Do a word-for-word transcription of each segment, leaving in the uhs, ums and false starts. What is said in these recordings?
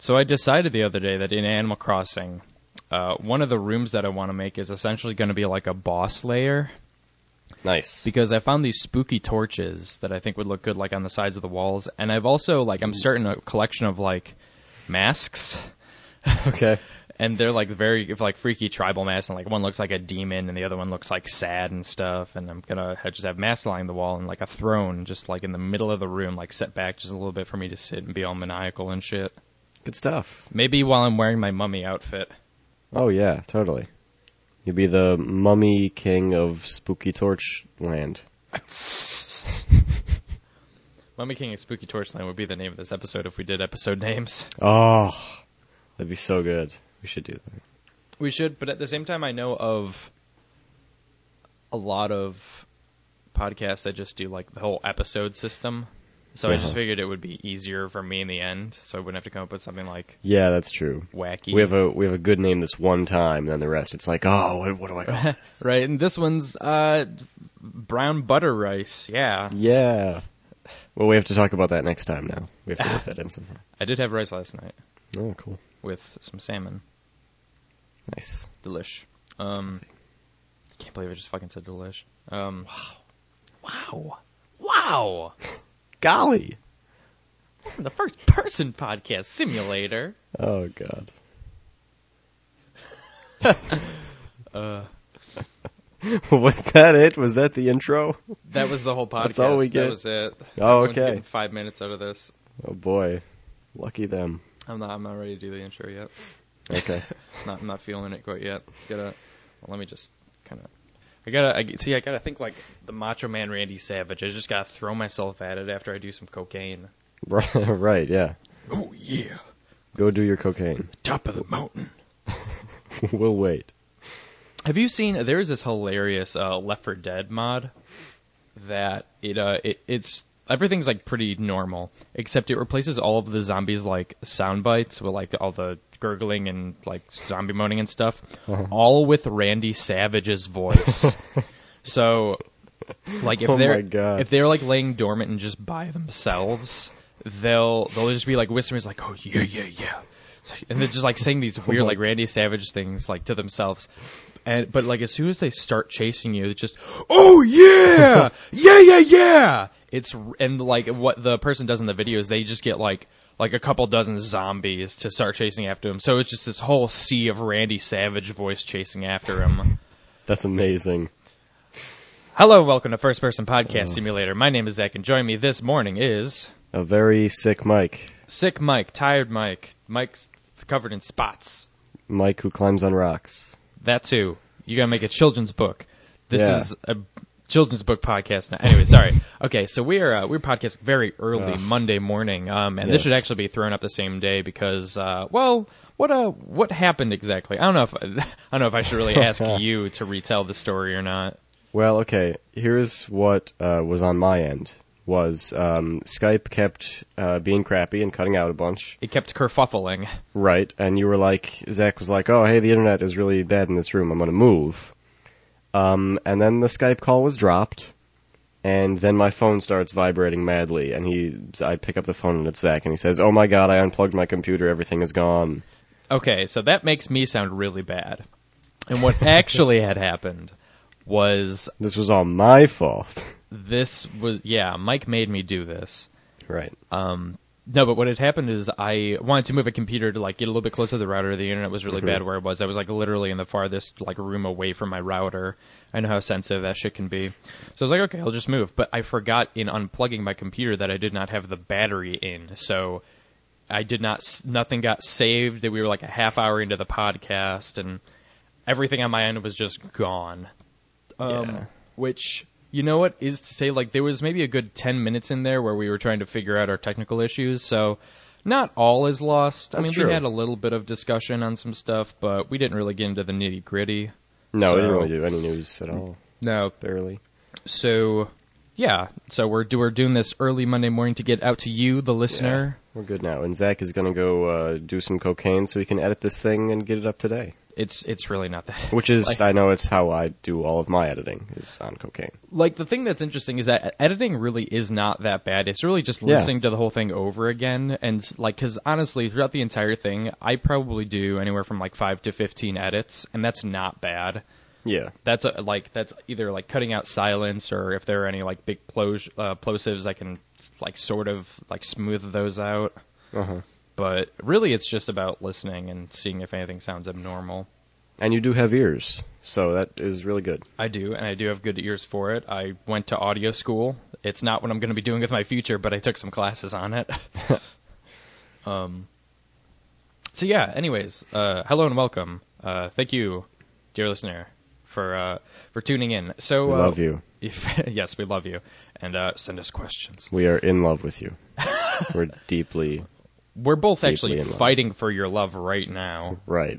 So I decided the other day that in Animal Crossing, uh, one of the rooms that I want to make is essentially going to be like a boss lair. Nice. Because I found these spooky torches that I think would look good like on the sides of the walls. And I've also, like, I'm starting a collection of, like, masks. Okay. And they're, like, very, like, freaky tribal masks. And, like, one looks like a demon and the other one looks, like, sad and stuff. And I'm going to just have masks lining the wall and, like, a throne just, like, in the middle of the room, like, set back just a little bit for me to sit and be all maniacal and shit. Good stuff. Maybe while I'm wearing my mummy outfit. Oh, yeah, totally. You'd be the mummy king of Spooky Torch Land. Mummy King of Spooky Torchland would be the name of this episode if we did episode names. Oh, that'd be so good. We should do that. We should, but at the same time, I know of a lot of podcasts that just do like the whole episode system. So uh-huh. I just figured it would be easier for me in the end, so I wouldn't have to come up with something like yeah, that's true. Wacky. We have a we have a good name this one time, and then the rest it's like, oh, what, what do I call this? Right, and this one's uh, brown butter rice. Yeah. Yeah. Well, we have to talk about that next time. Now we have to work that in somehow. I did have rice last night. Oh, cool. With some salmon. Nice. Delish. Um, I can't believe I just fucking said delish. Um, wow. Wow. Wow. Golly. The first person podcast simulator. Oh, God. uh, was that it? Was that the intro? That was the whole podcast. That's all we get? That was it. Oh, Everyone's okay. getting five minutes out of this. Oh, boy. Lucky them. I'm not, I'm not ready to do the intro yet. Okay. not, I'm not feeling it quite yet. Gotta, well, let me just kind of... I gotta I, see. I gotta think like the Macho Man Randy Savage. I just gotta throw myself at it after I do some cocaine. Right. Yeah. Oh yeah. Go do your cocaine. Top of the mountain. We'll wait. Have you seen? There is this hilarious uh, Left four Dead mod that it uh it, it's everything's like pretty normal except it replaces all of the zombies like sound bites with like all the gurgling and like zombie moaning and stuff, uh-huh. all with Randy Savage's voice. So, like if oh they're my God. if they're like laying dormant and just by themselves, they'll they'll just be like whispering like, oh yeah yeah yeah, and they're just like saying these weird like Randy Savage things like to themselves. And but like as soon as they start chasing you, it's just oh yeah yeah yeah yeah. It's and like what the person does in the video is they just get like. like a couple dozen zombies to start chasing after him. So it's just this whole sea of Randy Savage voice chasing after him. That's amazing. Hello and welcome to First Person Podcast oh. Simulator. My name is Zach, and joining me this morning is... a very sick Mike. Sick Mike, tired Mike. Mike's covered in spots. Mike who climbs on rocks. That too. You gotta make a children's book. This yeah. is a... children's book podcast now. Anyway, sorry. Okay, so we're uh, we're podcasting very early Ugh. Monday morning, um, and yes. this should actually be thrown up the same day because, uh, well, what uh, what happened exactly? I don't know if I don't know if I should really ask you to retell the story or not. Well, okay. Here's what uh, was on my end. Was um, Skype kept uh, being crappy and cutting out a bunch. It kept kerfuffling. Right, and you were like, Zach was like, oh, hey, the internet is really bad in this room. I'm going to move. Um, and then the Skype call was dropped, and then my phone starts vibrating madly, and he, I pick up the phone and it's Zach, and he says, oh my God, I unplugged my computer, everything is gone. Okay, so that makes me sound really bad. And what actually had happened was... this was all my fault. This was, yeah, Mike made me do this. Right. Um, no, but what had happened is I wanted to move a computer to like get a little bit closer to the router. The internet was really mm-hmm. bad where I was. I was like literally in the farthest like room away from my router. I know how sensitive that shit can be. So I was like, okay, I'll just move. But I forgot in unplugging my computer that I did not have the battery in. So I did not, nothing got saved. We were like a half hour into the podcast and everything on my end was just gone. Um, yeah. Which... you know what is to say, like, there was maybe a good ten minutes in there where we were trying to figure out our technical issues, so not all is lost. That's I mean, true. We had a little bit of discussion on some stuff, but we didn't really get into the nitty-gritty. No, so, we didn't really do any news at all. No. Barely. So, yeah, so we're, do, we're doing this early Monday morning to get out to you, the listener. Yeah, we're good now, and Zach is going to go uh, do some cocaine so he can edit this thing and get it up today. It's it's really not that. Which is, like, I know it's how I do all of my editing, is on cocaine. Like, the thing that's interesting is that editing really is not that bad. It's really just Yeah. listening to the whole thing over again. And, like, because honestly, throughout the entire thing, I probably do anywhere from, like, five to fifteen edits, and that's not bad. Yeah. That's, a, like, that's either, like, cutting out silence, or if there are any, like, big plos- uh, plosives, I can, like, sort of, like, smooth those out. Uh-huh. But really, it's just about listening and seeing if anything sounds abnormal. And you do have ears, so that is really good. I do, and I do have good ears for it. I went to audio school. It's not what I'm going to be doing with my future, but I took some classes on it. um. So yeah. Anyways, uh, hello and welcome. Uh, thank you, dear listener, for uh, for tuning in. So We uh, love you. If, yes, we love you, and uh, send us questions. We are in love with you. We're deeply, We're both Deeply actually in love. fighting for your love right now. right.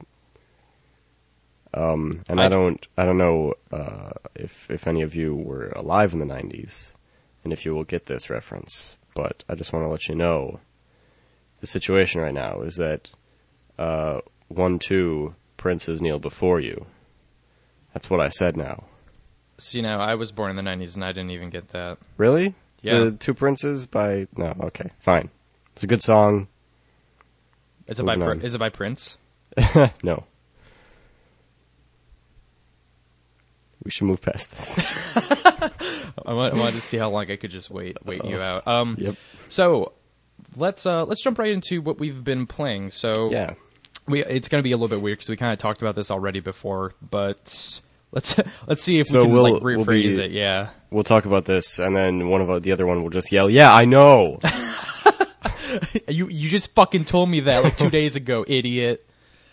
Um, and I, I- don't, I don't know uh, if if any of you were alive in the nineties, and if you will get this reference. But I just want to let you know, the situation right now is that uh, one, two princes kneel before you. That's what I said now. So, you know, I was born in the nineties, and I didn't even get that. Really? Yeah. The Two Princes by no, okay, fine. It's a good song. Is it by Moving Pr- on. is it by Prince? No. We should move past this. I wa- I wanted to see how long I could just wait wait you out. Um, Yep. So let's uh, let's jump right into what we've been playing. So Yeah. we it's going to be a little bit weird because we kind of talked about this already before, but let's let's see if So we can we'll- like we'll rephrase be- it. Yeah. We'll talk about this, and then one of our, the other one will just yell, "Yeah, I know." You you just fucking told me that like two days ago, idiot.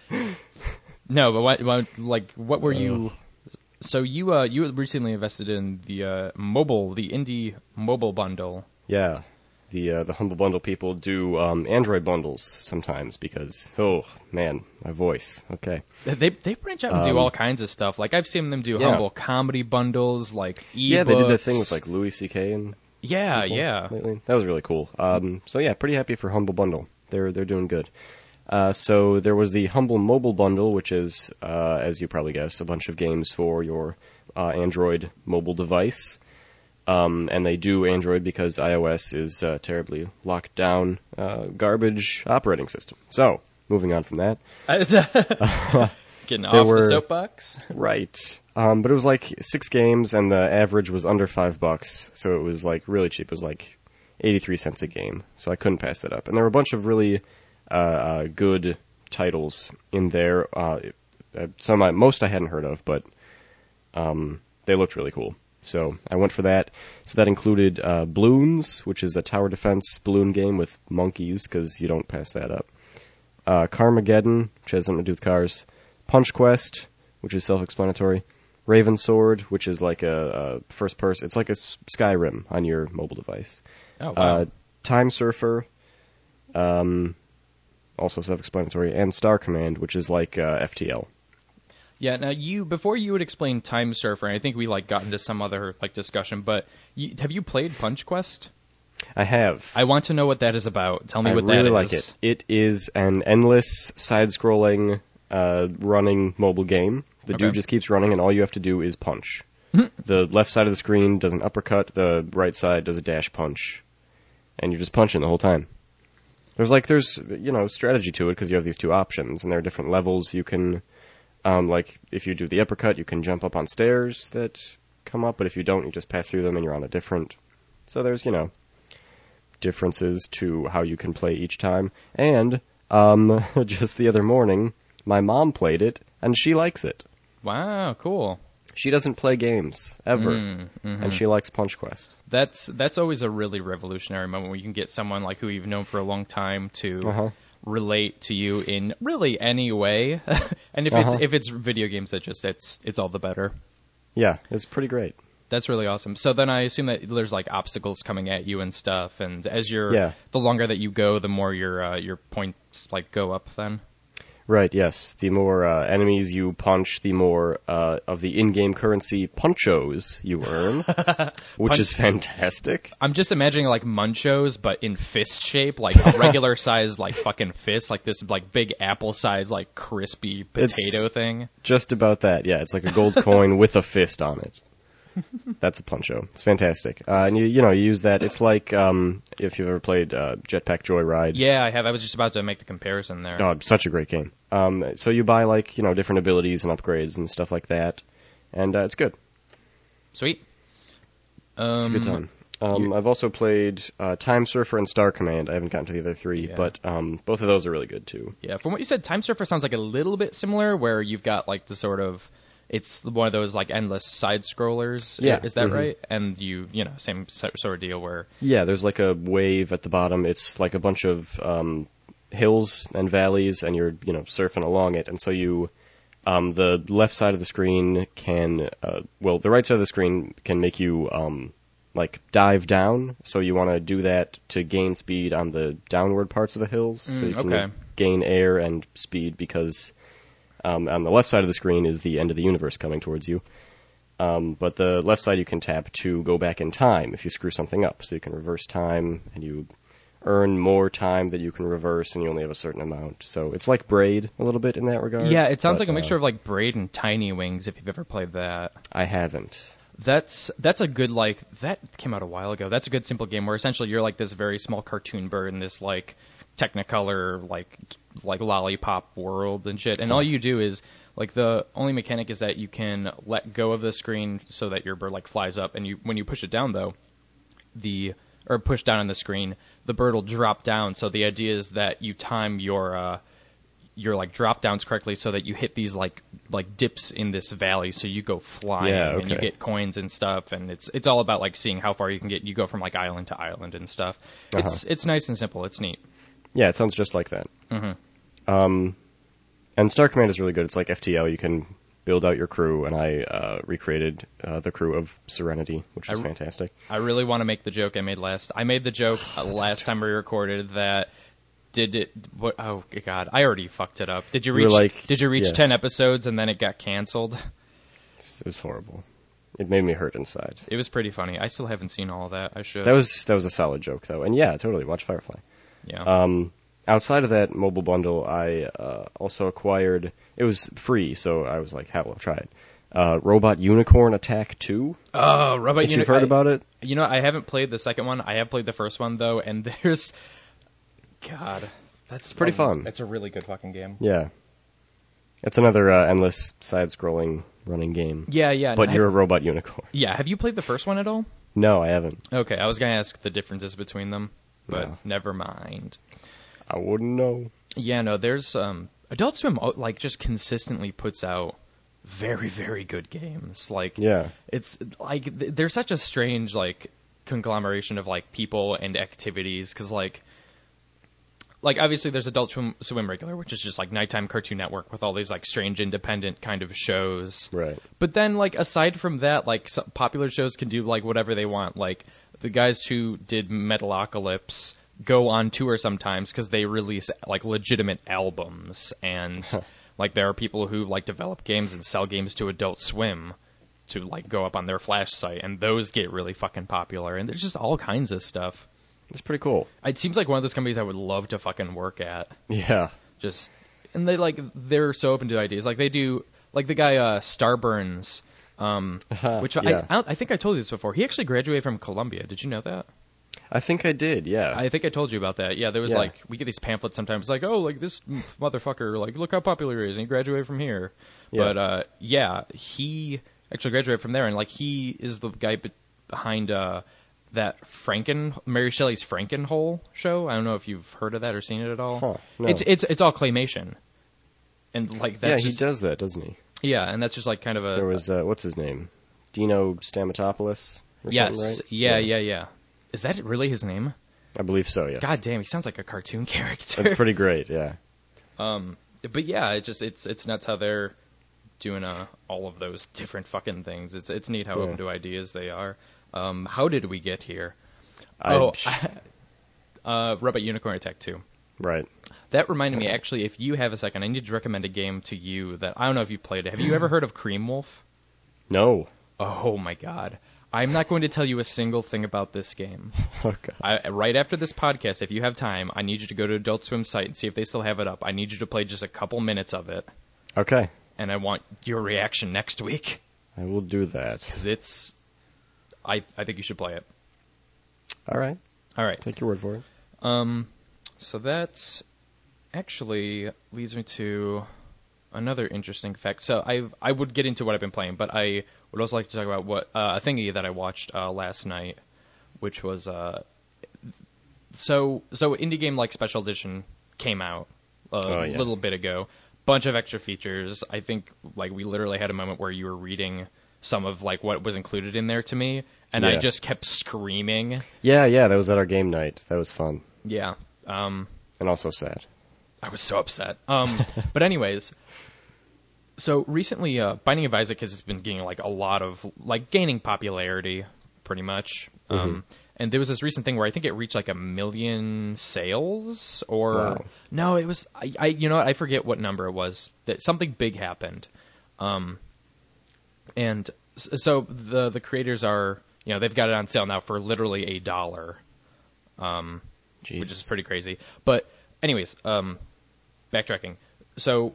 No, but what, what like what were you? So you uh you recently invested in the uh, mobile the indie mobile bundle. Yeah. The uh, the Humble Bundle people do um, Android bundles sometimes because, oh, man, my voice. Okay. They they branch out and do Um, all kinds of stuff. Like I've seen them do Yeah. humble comedy bundles, like ebooks. Yeah, they did that thing with, like, Louis C K and yeah people yeah. lately. That was really cool. Um, so, yeah, pretty happy for Humble Bundle. They're they're doing good. Uh, so there was the Humble Mobile Bundle, which is, uh, as you probably guess, a bunch of games for your uh, Android mobile device. Um, and they do Android because iOS is uh, terribly locked down, uh, garbage operating system. So, moving on from that. Getting There off were- the soapbox. Right. Um, but it was like six games, and the average was under five bucks, so it was like really cheap. It was like eighty-three cents a game, so I couldn't pass that up. And there were a bunch of really uh, uh, good titles in there. Uh, uh, some I, most I hadn't heard of, but um, they looked really cool. So I went for that. So that included uh, Bloons, which is a tower defense balloon game with monkeys, because you don't pass that up. Uh, Carmageddon, which has something to do with cars. Punch Quest, which is self-explanatory. Raven Sword, which is like a, a first person. It's like a S- Skyrim on your mobile device. Oh wow. Uh, Time Surfer, um, also self-explanatory, and Star Command, which is like uh, F T L. Yeah, now you before you would explain Time Surfer, and I think we like got into some other like discussion, but you, have you played Punch Quest? I have. I want to know what that is about. Tell me I what really that is. like it. It is an endless side-scrolling, uh, running mobile game. The Okay. dude just keeps running, and all you have to do is punch. The left side of the screen does an uppercut. The right side does a dash punch, and you're just punching the whole time. There's like there's you know strategy to it because you have these two options, and there are different levels you can. Um, like if you do the uppercut, you can jump up on stairs that come up, but if you don't, you just pass through them, and you're on a different. So there's you know. differences to how you can play each time. And um, just the other morning, my mom played it, and she likes it. Wow, cool. She doesn't play games, ever, Mm, mhm. and she likes Punch Quest. That's that's always a really revolutionary moment where you can get someone like who you've known for a long time to Uh-huh. relate to you in really any way. And if Uh-huh. it's if it's video games, that just it's it's all the better. Yeah, it's pretty great. That's really awesome. So then I assume that there's like obstacles coming at you and stuff, and as you're Yeah. the longer that you go, the more your uh, your points like go up. Then Right, yes. The more uh, enemies you punch, the more uh, of the in-game currency punchos you earn, which Punch- is fantastic. I'm just imagining like Munchos, but in fist shape, like a regular size, like fucking fist, like this like big apple size, like crispy potato It's- thing. Just about that, yeah. It's like a gold coin with a fist on it. That's a puncho. It's fantastic. Uh, and you, you know, you use that. It's like um, if you've ever played uh, Jetpack Joyride. Yeah, I have. I was just about to make the comparison there. Oh, such a great game. Um, so you buy like you know different abilities and upgrades and stuff like that, and uh, it's good. Sweet. Um, It's a good time. Um, you- I've also played uh, Time Surfer and Star Command. I haven't gotten to the other three, Yeah. but um, both of those are really good too. Yeah, from what you said, Time Surfer sounds like a little bit similar, where you've got like the sort of, it's one of those like endless side scrollers. Yeah. Is that Mhm. right? And you, you know, same so- sort of deal where. Yeah, there's like a wave at the bottom. It's like a bunch of um, hills and valleys, and you're you know surfing along it. And so you, um, the left side of the screen can, uh, well, the right side of the screen can make you um, like dive down. So you want to do that to gain speed on the downward parts of the hills. so Mm, you can okay. gain air and speed because um, on the left side of the screen is the end of the universe coming towards you. Um, but the left side you can tap to go back in time if you screw something up. So you can reverse time, and you earn more time that you can reverse, and you only have a certain amount. So it's like Braid a little bit in that regard. Yeah, it sounds but, like a mixture uh, of like Braid and Tiny Wings. If you've ever played that. I haven't. That's that's a good like that came out a while ago. That's a good simple game where essentially you're like this very small cartoon bird in this like Technicolor like like lollipop world and shit. And all you do is like the only mechanic is that you can let go of the screen so that your bird like flies up, and you when you push it down though, the or push down on the screen, the bird will drop down. So the idea is that you time your uh your like drop downs correctly so that you hit these like like dips in this valley, so you go flying Yeah, and you okay. get coins and stuff, and it's it's all about like seeing how far you can get. You go from like island to island and stuff. It's it's nice and simple. It's neat. Yeah, it sounds just like that. Mhm. Um, and Star Command is really good. It's like F T L. You can build out your crew, and I uh, recreated uh, the crew of Serenity, which is I- fantastic. I really want to make the joke I made last. I made the joke uh, last time we recorded that. Did it? What? Oh God! I already fucked it up. Did you We were reach? like- did you reach yeah. ten episodes and then it got canceled? It was horrible. It made me hurt inside. It was pretty funny. I still haven't seen all of that. I should. That was that was a solid joke though, and yeah, totally watch Firefly. yeah. Um, outside of that mobile bundle, I uh, also acquired. It was free, so I was like, "Hell, I'll try it." Uh, Robot Unicorn Attack two. oh, Robot If Uni- you've heard I- about it, You know, I haven't played the second one. I have played the first one though, and there's, God, that's pretty a- fun. It's a really good fucking game. yeah, it's another uh, endless side-scrolling running game. Yeah, yeah. But and you're a have, robot unicorn. yeah. Have you played the first one at all? No, I haven't. Okay, I was gonna ask the differences between them, but No. never mind. I wouldn't know. Yeah, no, there's um, Adult Swim oh, like just consistently puts out very, very good games. Like, Yeah. it's like th- they're such a strange like conglomeration of like people and activities because like like obviously there's Adult Swim, Swim regular, which is just like nighttime Cartoon Network with all these like strange independent kind of shows. Right. But then like aside from that, like some popular shows can do like whatever they want. Like the guys who did Metalocalypse go on tour sometimes because they release like legitimate albums, and like there are people who like develop games and sell games to Adult Swim to like go up on their Flash site, and those get really fucking popular. And there's just all kinds of stuff. It's pretty cool. It seems like one of those companies I would love to fucking work at. Yeah. Just and they like they're so open to ideas. Like they do like the guy uh, Starburns, um, which Yeah. I I, don't, I think I told you this before. He actually graduated from Columbia. Did you know that? I think I did, yeah. I think I told you about that. Yeah, there was Yeah. like we get these pamphlets sometimes, like oh, like this motherfucker, like look how popular he is, and he graduated from here. Yeah. But uh, yeah, he actually graduated from there, and like he is the guy be- behind uh, that Franken Mary Shelley's Frankenhole show. I don't know if you've heard of that or seen it at all. Huh, no. It's it's it's all claymation, and like yeah, that's he just, does that, doesn't he? yeah, and that's just like kind of a There was, uh, what's his name? Dino Stamatopoulos or yes, something, right? yeah, yeah, yeah. Is that really his name? I believe so, yes. God damn, he sounds like a cartoon character. That's pretty great, yeah. Um, but yeah, it's just it's it's nuts how they're doing uh, all of those different fucking things. It's it's neat how Yeah. open to ideas they are. Um, how did we get here? I, oh, uh, Robot Unicorn Attack two. Right. That reminded me, actually, if you have a second, I need to recommend a game to you that I don't know if you've played it. Have you ever heard of Cream Wolf? No. Oh my god. I'm not going to tell you a single thing about this game. Okay. I, right after this podcast, if you have time, I need you to go to Adult Swim site and see if they still have it up. I need you to play just a couple minutes of it. Okay. And I want your reaction next week. I will do that. Because it's... I, I think you should play it. All right. All right. Take your word for it. Um, so that actually leads me to another interesting fact. So I I would get into what I've been playing, but I would also like to talk about what uh, a thingy that I watched uh, last night, which was uh, so so indie game like Special Edition came out a oh, yeah. little bit ago. Bunch of extra features. I think like we literally had a moment where you were reading some of like what was included in there to me, and yeah. I just kept screaming. Yeah, yeah, that was at our game night. That was fun. Yeah. Um, and also sad. I was so upset. Um, but anyways, so recently, uh, Binding of Isaac has been getting like a lot of like gaining popularity, pretty much. Um, mm-hmm. And there was this recent thing where I think it reached like a million sales, or wow. no, it was I, I you know what, I forget what number it was. That something big happened. Um, and so the the creators are, you know, they've got it on sale now for literally a dollar. Um, Jesus. Which is pretty crazy. But anyways, um, backtracking. So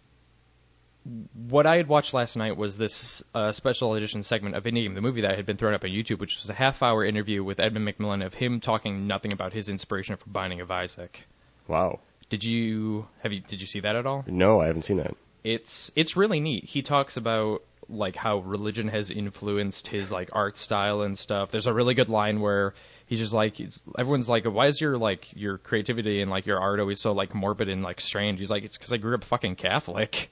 what I had watched last night was this uh, special edition segment of Indie Game, the movie that had been thrown up on YouTube, which was a half-hour interview with Edmund McMillan of him talking nothing about his inspiration for Binding of Isaac. Wow. Did you have you did you see that at all? No, I haven't seen that. It's it's really neat. He talks about like how religion has influenced his like art style and stuff. There's a really good line where he's just like, he's, everyone's like, why is your like your creativity and like your art always so like morbid and like strange? He's like, it's because I grew up fucking Catholic.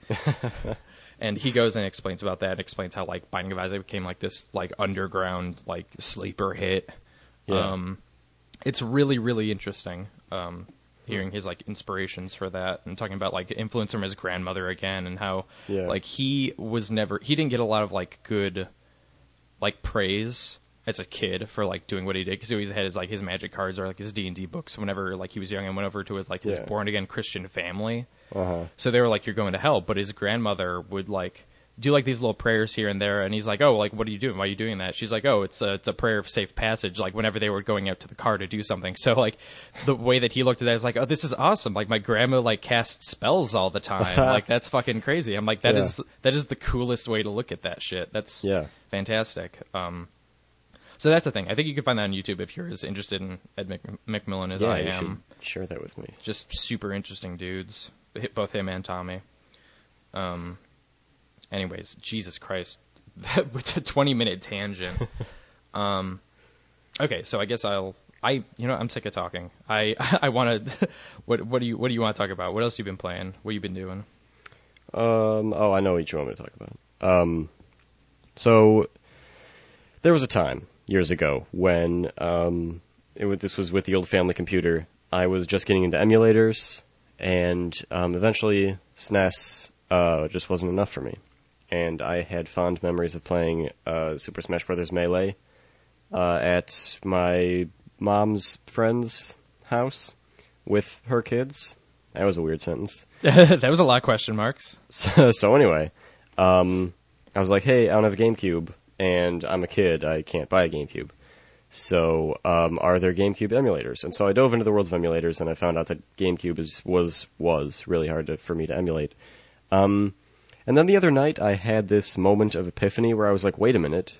And he goes and explains about that. Explains how like Binding of Isaac became like this like underground like sleeper hit. Yeah. Um, it's really really interesting. Um, hearing his like inspirations for that and talking about like influence from his grandmother again and how yeah. like he was never he didn't get a lot of like good like praise as a kid for like doing what he did, because he always had his like his magic cards or like his D and D books whenever like he was young and went over to his like his yeah. born again Christian family. Uh-huh. So they were like, you're going to hell, but his grandmother would like do like these little prayers here and there, and he's like, oh, like what are you doing? Why are you doing that? She's like, oh, it's a it's a prayer of safe passage. Like whenever they were going out to the car to do something. So like the way that he looked at that is like, oh, this is awesome. Like my grandma like casts spells all the time. Like that's fucking crazy. I'm like, that yeah. is that is the coolest way to look at that shit. That's yeah. fantastic. Um, so that's the thing. I think you can find that on YouTube if you're as interested in Ed Mc- McMillan as yeah, I you am. Should share that with me. Just super interesting dudes, both him and Tommy. Um. Anyways, Jesus Christ, that was a twenty-minute tangent. um, okay, so I guess I'll. I you know I'm sick of talking. I I want to. What what do you what do you want to talk about? What else you been playing? What you been doing? Um. Oh, I know what you want me to talk about. Um. So there was a time years ago when um it was, this was with the old family computer. I was just getting into emulators, and um, eventually S N E S uh, just wasn't enough for me. And I had fond memories of playing uh, Super Smash Bros. Melee uh, at my mom's friend's house with her kids. That was a weird sentence. That was a lot of question marks. So, so anyway, um, I was like, hey, I don't have a GameCube, and I'm a kid. I can't buy a GameCube. So um, are there GameCube emulators? And so I dove into the worlds of emulators, and I found out that GameCube is was was really hard to, for me to emulate. Um, and then the other night, I had this moment of epiphany where I was like, wait a minute.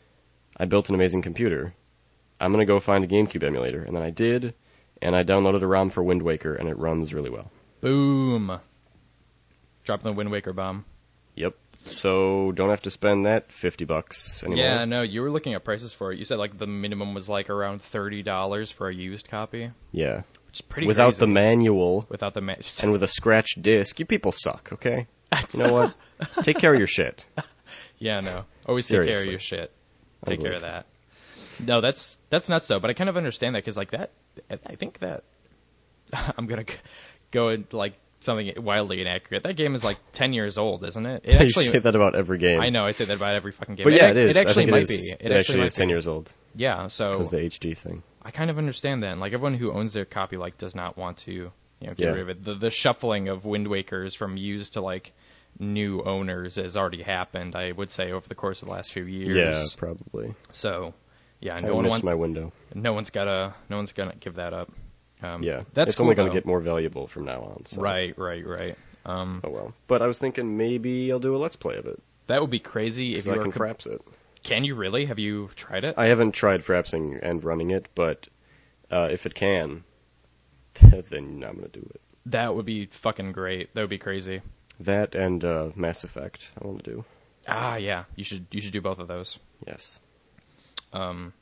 I built an amazing computer. I'm going to go find a GameCube emulator. And then I did, and I downloaded a ROM for Wind Waker, and it runs really well. Boom. Dropping the Wind Waker bomb. Yep. So don't have to spend that fifty bucks anymore. Yeah, no, you were looking at prices for it. You said like the minimum was like around thirty dollars for a used copy. Yeah. Which is pretty Without crazy. the manual. Without the man- and with a scratched disc. You people suck, okay? You know what? Take care of your shit. Yeah, no. Always Seriously. take care of your shit. Take care of that. No, that's that's nuts though. But I kind of understand that because like that, I think that I'm gonna go and like something wildly inaccurate. That game is like ten years old, isn't it? It actually you say that about every game. I know I say that about every fucking game. But yeah, it, it, is. It actually I think might it is. be. It, It, actually might is ten be. years old. Yeah, so Because the H D thing. I kind of understand that. And, like everyone who owns their copy like does not want to, you You know, get Yeah. rid of it. The, the shuffling of Wind Wakers from used to like new owners has already happened, I would say, over the course of the last few years. Yeah, probably. So, yeah, I no one missed want, my window. no one's gotta no one's gonna give that up. Um, Yeah, that's it's cool, only going though. to get more valuable from now on. So. Right, right, right. Um, Oh well. But I was thinking maybe I'll do a let's play of it that would be crazy if so you I were. can fraps it. Can you really? Have you tried it? I haven't tried frapsing and running it, but uh, if it can, then I'm going to do it. That would be fucking great. That would be crazy. That and uh, Mass Effect I want to do. Ah, yeah. You should you should do both of those. Yes. Um,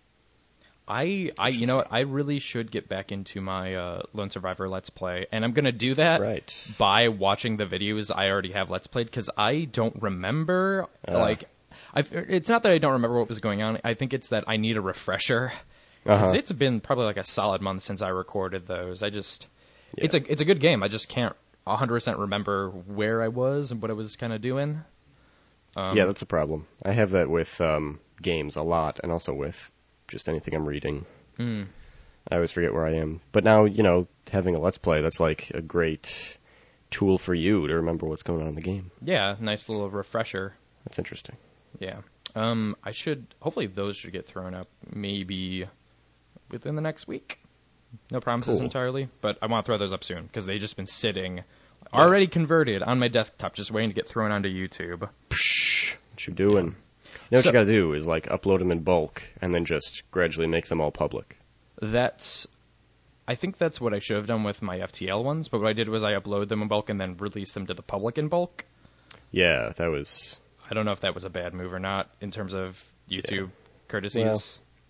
I I you know what? I really should get back into my uh, Lone Survivor Let's Play, and I'm gonna do that Right. by watching the videos I already have Let's Played because I don't remember Uh. like. I've, it's not that I don't remember what was going on. I think it's that I need a refresher. 'Cause Uh-huh. it's been probably like a solid month since I recorded those. I just, Yeah. it's a it's a good game. I just can't one hundred percent remember where I was and what I was kind of doing. Um, Yeah, that's a problem. I have that with um, games a lot, and also with just anything I'm reading. hmm. I always forget where I am. But now, you know, having a Let's Play, that's like a great tool for you to remember what's going on in the game. Yeah, nice little refresher. That's interesting. Yeah. Um, I should, hopefully those should get thrown up maybe within the next week. No promises Cool. entirely, but I want to throw those up soon because they've just been sitting, already converted on my desktop, just waiting to get thrown onto YouTube. Psh, what you doing? You know what So- you gotta do is like upload them in bulk and then just gradually make them all public. That's, I think that's what I should have done with my F T L ones, but what I did was I upload them in bulk and then release them to the public in bulk. Yeah, that was. I don't know if that was a bad move or not in terms of YouTube courtesies. Well,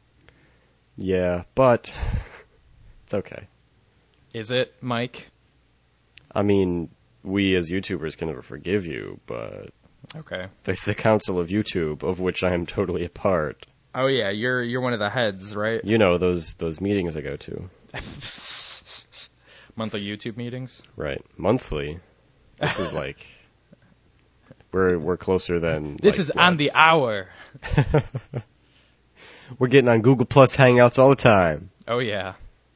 yeah, but it's okay. Is it, Mike? I mean, we as YouTubers can never forgive you, but Okay. the, the Council of YouTube, of which I am totally a part, Oh yeah, you're you're one of the heads, right? you know, those those meetings I go to, Monthly YouTube meetings. right? Monthly. This is like we're we're closer than. This like, is what? on the hour. We're getting on Google Plus Hangouts all the time. Oh yeah.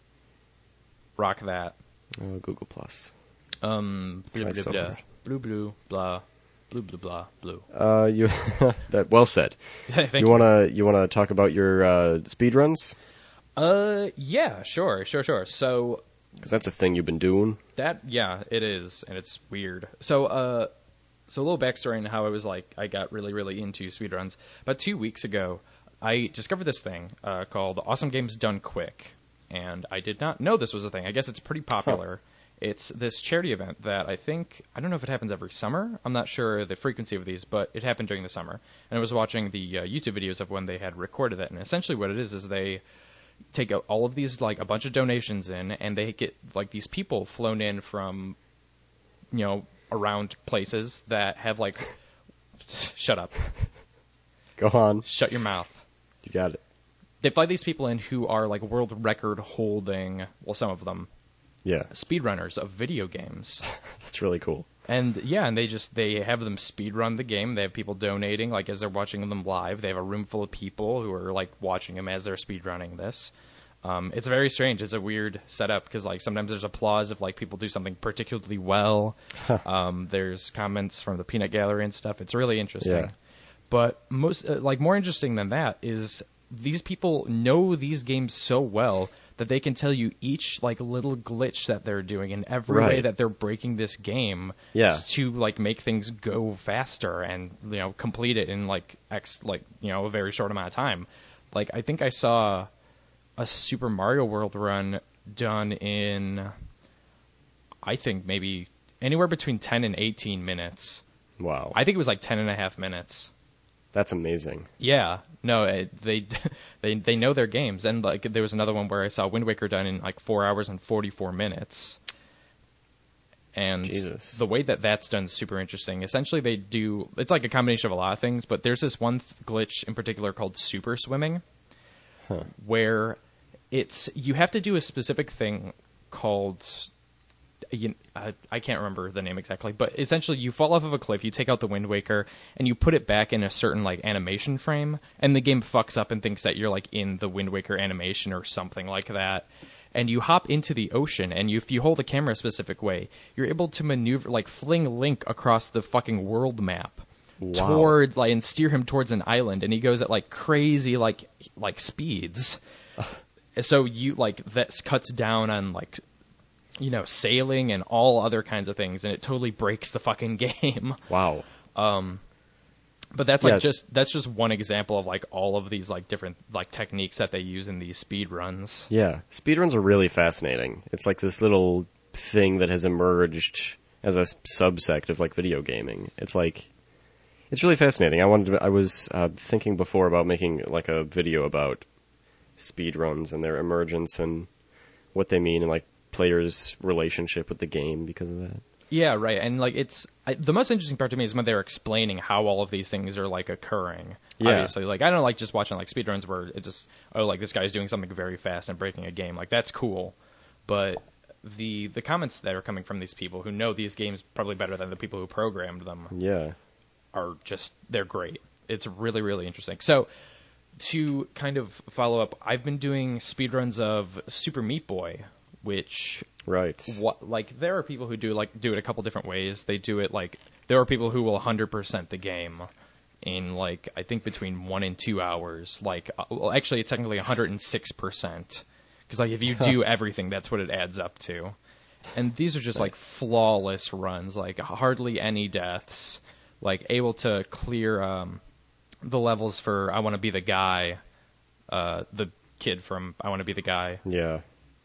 Rock that. Oh, Google Plus. Um, Try blah, so blah, blah, hard. blue, blue, blah, blue, blah, blah, blue. Uh, you that well said. Thank you you. wanna you wanna talk about your uh, speed runs? Uh, yeah, sure, sure, sure. So Because that's a thing you've been doing. that, yeah, it is, and it's weird. So, uh, so a little backstory on how I was like, I got really, really into speedruns. About two weeks ago, I discovered this thing uh, called Awesome Games Done Quick, and I did not know this was a thing. I guess it's pretty popular. It's this charity event that I think, I don't know if it happens every summer. I'm not sure the frequency of these, but it happened during the summer. And I was watching the uh, YouTube videos of when they had recorded it, and essentially what it is is they take out all of these, like, a bunch of donations in, and they get, like, these people flown in from, you know, around places that have, like, shut up, Go on. shut your mouth. You got it. They fly these people in who are, like, world record holding, well, some of them, Yeah, speedrunners of video games. that's really cool. And yeah, and they just they have them speed run the game. They have people donating, like as they're watching them live. They have a room full of people who are like watching them as they're speed running this. Um, it's very strange. It's a weird setup because like sometimes there's applause if like people do something particularly well. um, there's comments from the peanut gallery and stuff. It's really interesting. Yeah. But most uh, like more interesting than that is these people know these games so well that they can tell you each like little glitch that they're doing and every way Right. that they're breaking this game Yeah. to like make things go faster and you know complete it in like x like you know a very short amount of time. Like I think I saw a Super Mario World run done in I think maybe anywhere between ten and eighteen minutes. Wow, I think it was like ten and a half minutes. that's amazing. Yeah, no, it, they they they know their games, and like there was another one where I saw Wind Waker done in like four hours and forty-four minutes, and Jesus. the way that that's done is super interesting. Essentially, they do it's like a combination of a lot of things, but there's this one th- glitch in particular called super swimming, Huh. where it's you have to do a specific thing called. You, uh, I can't remember the name exactly, but essentially you fall off of a cliff, you take out the Wind Waker, and you put it back in a certain like animation frame, and the game fucks up and thinks that you're like in the Wind Waker animation or something like that. and you hop into the ocean, and you, if you hold the camera a specific way, you're able to maneuver, like fling Link across the fucking world map. Wow. Toward, like, and steer him towards an island, and he goes at like crazy, like, like speeds. So you, like, that cuts down on, like, you know, sailing and all other kinds of things, and it totally breaks the fucking game. Wow. Um, but that's like Yeah. just that's just one example of like all of these like different like techniques that they use in these speed runs. Yeah, speedruns are really fascinating. It's like this little thing that has emerged as a subsect of like video gaming. It's like, it's really fascinating. I wanted to, I was uh, thinking before about making like a video about speedruns and their emergence and what they mean and like players' relationship with the game because of that. Yeah, right. And like it's I, the most interesting part to me is when they're explaining how all of these things are like occurring. Yeah. Obviously, like I don't like just watching like speedruns where it's just oh like this guy's doing something very fast and breaking a game. Like that's cool, but the the comments that are coming from these people who know these games probably better than the people who programmed them Yeah. are just they're great. It's really really interesting. So to kind of follow up, I've been doing speedruns of Super Meat Boy, which Right. what like there are people who do like do it a couple different ways. They do it like there are people who will one hundred percent the game in like I think between one and two hours. Like uh, well, actually it's technically one hundred six percent because like if you do everything, that's what it adds up to. And these are just like flawless runs, like hardly any deaths, like able to clear um, the levels for I Want to Be the Guy, uh, the kid from I Want to Be the Guy, Yeah.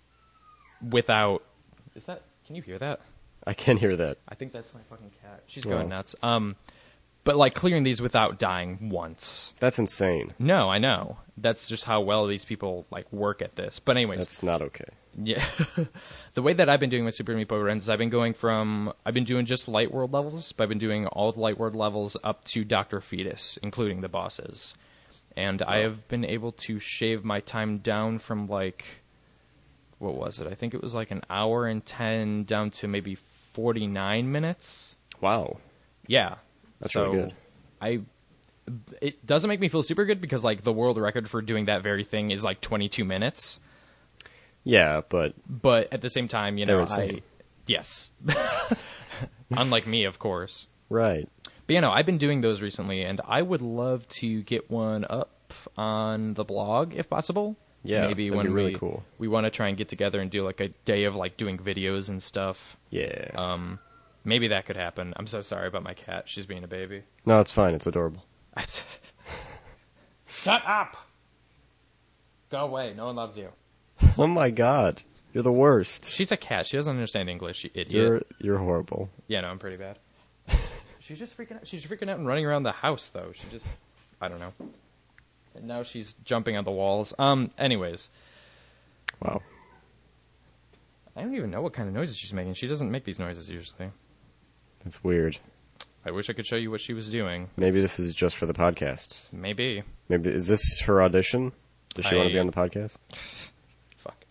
without. Is that? Can you hear that? I can hear that. I think that's my fucking cat. She's Oh. going nuts. Um, but like clearing these without dying once. That's insane. No, I know. That's just how well these people like work at this. But anyways, That's not okay. yeah. The way that I've been doing with Super Meat Boy runs is I've been going from I've been doing just Light World levels, but I've been doing all the Light World levels up to Doctor Fetus, including the bosses. And I have been able to shave my time down from like what was it? I think it was like an hour and ten down to maybe forty-nine minutes. Wow. Yeah. That's so really good. I it doesn't make me feel super good because like the world record for doing that very thing is like twenty-two minutes. Yeah, but But at the same time, you They're know, insane. I yes. Unlike me, of course. right. But you know, I've been doing those recently and I would love to get one up on the blog if possible. Yeah, Maybe that'd when be really we cool. we want to try and get together and do like a day of like doing videos and stuff. Yeah. Um maybe that could happen. I'm so sorry about my cat. She's being a baby. No, it's fine. It's adorable. Shut up! Go away. No one loves you. Oh my god. You're the worst. She's a cat. She doesn't understand English, you idiot. You're you're horrible. Yeah, no, I'm pretty bad. She's just freaking out. She's freaking out and running around the house, though. She just, I don't know. And now she's jumping on the walls. Um, anyways. Wow. I don't even know what kind of noises she's making. She doesn't make these noises usually. That's weird. I wish I could show you what she was doing. Maybe this is just for the podcast. Maybe. Maybe is this her audition? Does she I- want to be on the podcast? Fuck.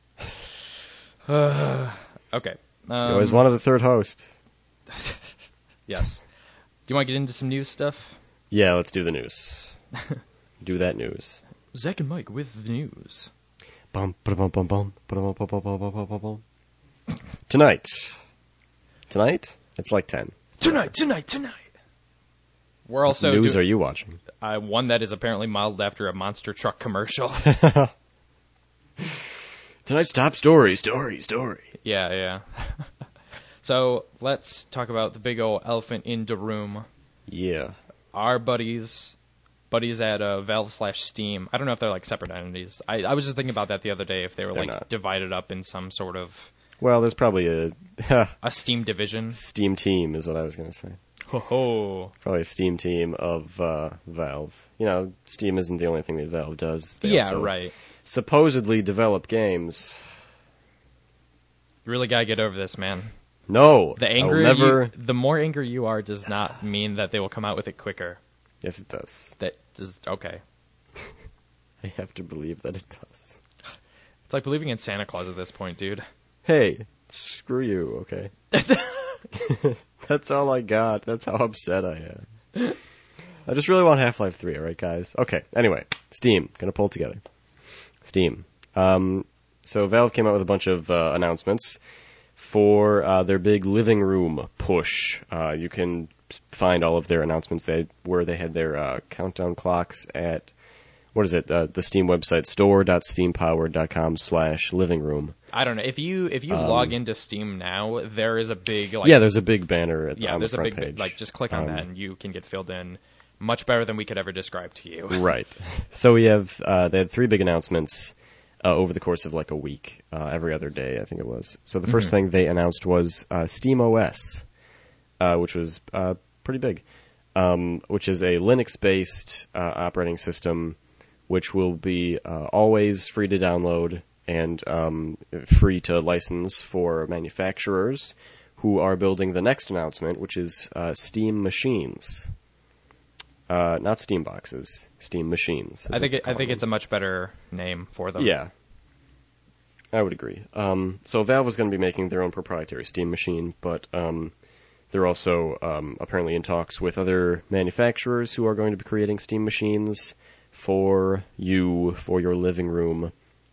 Uh, okay. Um, You always wanted a third host. Yes. Do you want to get into some news stuff? Yeah, let's do the news. Do that news. Zach and Mike with the news. Bum, ba-dum, bum, bum, ba-dum, bum, bum, bum, bum, bum, bum, bum. Tonight. Tonight? It's like ten. Tonight, tonight, tonight. We're also What news do- are you watching? uh, one that is apparently modeled after a monster truck commercial. Tonight's top story, story, story. Yeah, yeah. So let's talk about the big old elephant in the room. Yeah. Our buddies, buddies at uh, Valve slash Steam. I don't know if they're like separate entities. I, I was just thinking about that the other day. If they were They're like not. divided up in some sort of Well, there's probably a a Steam division. Steam team, is what I was going to say. Ho ho. Probably a Steam team of uh, Valve. You know, Steam isn't the only thing that Valve does. They Yeah, also right. supposedly develop games. You really gotta get over this, man. No, The I will angrier never. you, the more angry you are, does not mean that they will come out with it quicker. Yes, it does. That does okay. I have to believe that it does. It's like believing in Santa Claus at this point, dude. Hey, screw you, okay? That's all I got. That's how upset I am. I just really want Half-Life three, alright, guys? Okay, anyway, Steam. Gonna pull it together. Steam. Um, So Valve came out with a bunch of uh, announcements for uh, their big living room push. Uh, you can find all of their announcements they, where they had their uh, countdown clocks at, what is it, uh, the Steam website, store.steampowered.com slash living room. I don't know. If you if you Um, log into Steam now, there is a big like Yeah, there's a big banner at, yeah, on there's the a front big page. like just click on Um, that and you can get filled in much better than we could ever describe to you. Right. So we have, uh, they had three big announcements uh, over the course of like a week, uh, every other day, I think it was. So the first Mhm. thing they announced was uh, SteamOS, uh, which was uh, pretty big, um, which is a Linux-based uh, operating system, which will be uh, always free to download and um, free to license for manufacturers who are building the next announcement, which is uh, Steam Machines. Uh, not Steam boxes, Steam Machines. is I think what it, they I call think them. it's a much better name for them. Yeah, I would agree. Um, so Valve was going to be making their own proprietary Steam machine, but um, they're also um, apparently in talks with other manufacturers who are going to be creating Steam machines for you, for your living room,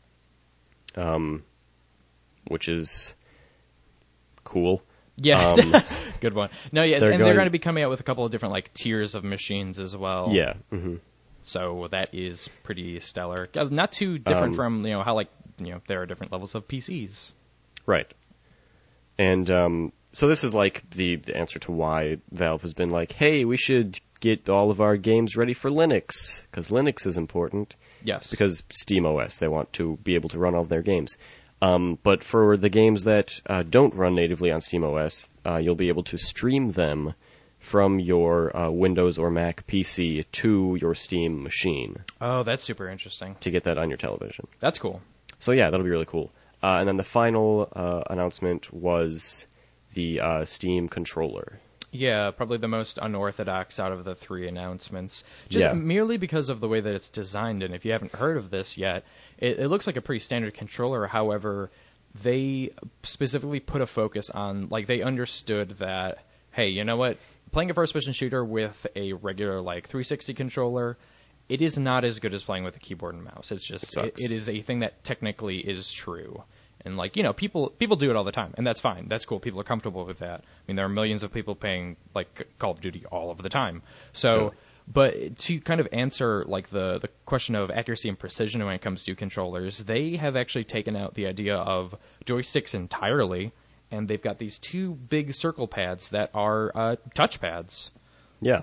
um, which is cool. Yeah, Um, good one. No, yeah, they're and going- they're going to be coming out with a couple of different like tiers of machines as well. Yeah. hmm So that is pretty stellar. Uh, Not too different Um, from you know how like you know there are different levels of P Cs. Right. And um, so this is like the, the answer to why Valve has been like, hey, we should get all of our games ready for Linux, because Linux is important, Yes. because SteamOS, they want to be able to run all of their games. Um, but for the games that uh, don't run natively on SteamOS, uh, you'll be able to stream them from your uh, Windows or Mac P C to your Steam machine Oh, that's super interesting. to get that on your television. That's cool. So yeah, that'll be really cool. Uh, and then the final uh, announcement was the uh, Steam controller. Yeah, probably the most unorthodox out of the three announcements. Just Yeah. merely because of the way that it's designed. And if you haven't heard of this yet, it, it looks like a pretty standard controller. However, they specifically put a focus on, like, they understood that, hey, you know what? Playing a first-person shooter with a regular, like, three sixty controller, it is not as good as playing with a keyboard and mouse. It's just, It sucks. it, it is a thing that technically is true. And like you know, people people do it all the time, and that's fine. That's cool. People are comfortable with that. I mean, there are millions of people playing like Call of Duty all of the time. So, Sure. but to kind of answer like the the question of accuracy and precision when it comes to controllers, they have actually taken out the idea of joysticks entirely, and they've got these two big circle pads that are uh, touch pads. Yeah.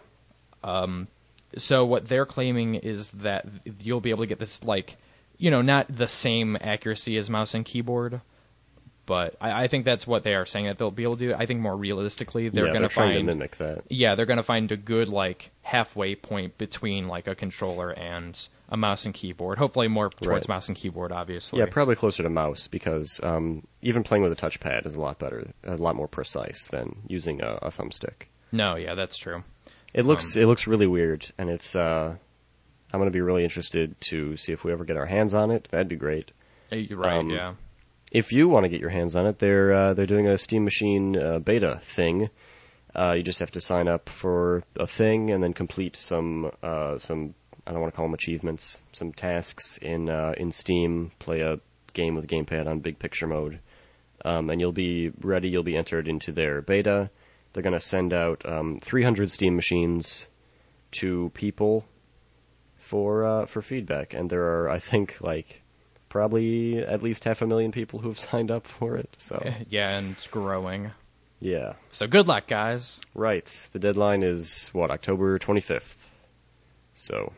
So what they're claiming is that you'll be able to get this, like, you know, not the same accuracy as mouse and keyboard, but I, I think that's what they are saying that they'll be able to do. I think more realistically, they're yeah, going they're to trying find, to mimic that. yeah, they're going to find a good like halfway point between like a controller and a mouse and keyboard. Hopefully more towards Right. mouse and keyboard, obviously. Yeah, probably closer to mouse because um, even playing with a touchpad is a lot better, a lot more precise than using a, a thumbstick. No, yeah, that's true. It looks Um, it looks really weird, and it's. Uh, I'm going to be really interested to see if we ever get our hands on it. That'd be great. Uh, You're right. Um, yeah. If you want to get your hands on it, they're uh, they're doing a Steam Machine uh, beta thing. Uh, you just have to sign up for a thing and then complete some uh, some I don't want to call them achievements, some tasks in uh, in Steam. Play a game with gamepad on big picture mode, um, and you'll be ready. You'll be entered into their beta. They're going to send out um, three hundred Steam machines to people for uh, for feedback, and there are I think like probably at least half a million people who've signed up for it. So Yeah, and growing. yeah, So good luck, guys. right. The deadline is what, October twenty-fifth. So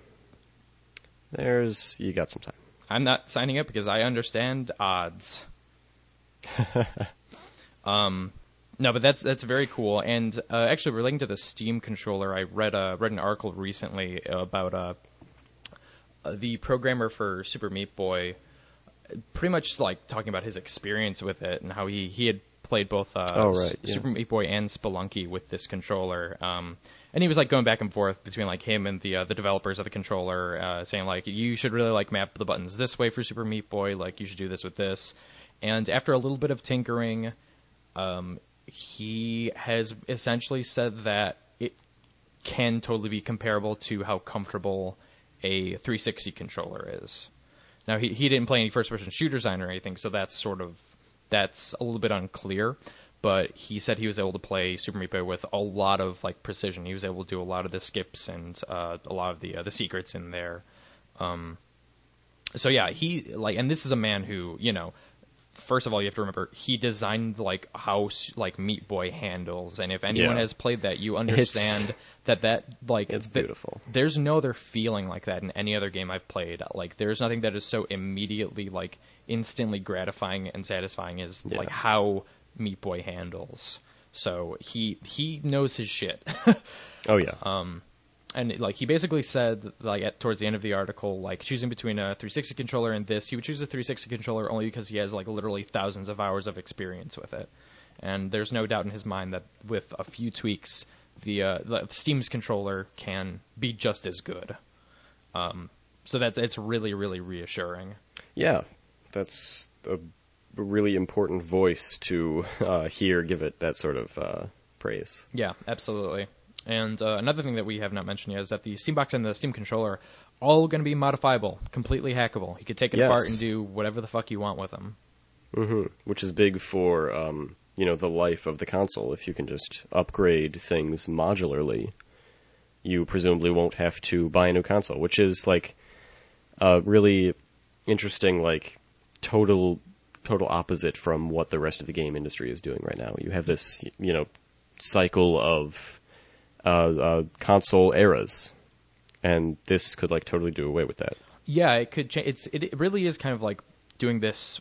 there's you got some time. I'm not signing up because I understand odds. um, no, but that's that's very cool. And uh, actually, relating to the Steam controller, I read uh, read an article recently about uh, uh, the programmer for Super Meat Boy, pretty much like talking about his experience with it and how he, he had played both uh, Oh, right, S- yeah. Super Meat Boy and Spelunky with this controller. Um, and he was like going back and forth between like him and the uh, the developers of the controller, uh, saying like you should really like map the buttons this way for Super Meat Boy, like you should do this with this. And after a little bit of tinkering, um, he has essentially said that it can totally be comparable to how comfortable a three sixty controller is. Now he he didn't play any first-person shooters on or anything, so that's sort of that's a little bit unclear. But he said he was able to play Super Meat Boy with a lot of like precision. He was able to do a lot of the skips and uh, a lot of the uh, the secrets in there. Um, so yeah, he like, and this is a man who, you know, first of all, you have to remember he designed like how like Meat Boy handles, and if anyone Yeah. has played that, you understand It's- that that like It's th- beautiful. there's no other feeling like that in any other game I've played. Like there's nothing that is so immediately like instantly gratifying and satisfying as Yeah. like how Meat Boy handles. So he he knows his shit. Oh yeah. Um, and like he basically said, like at towards the end of the article, like choosing between a three sixty controller and this, he would choose a three sixty controller only because he has like literally thousands of hours of experience with it. And there's no doubt in his mind that with a few tweaks, the, uh, the Steam's controller can be just as good. Um, so that's it's really really reassuring. Yeah, that's a really important voice to uh, hear give it that sort of uh, praise. Yeah, absolutely. And uh, another thing that we have not mentioned yet is that the Steambox and the Steam controller all going to be modifiable, completely hackable. You could take it Yes. apart and do whatever the fuck you want with them. hmm Which is big for um, you know the life of the console. If you can just upgrade things modularly, you presumably won't have to buy a new console, which is like a really interesting, like total total opposite from what the rest of the game industry is doing right now. You have this you know cycle of uh, uh, console eras, and this could like totally do away with that. Yeah, it could change. It's it, it really is kind of like doing this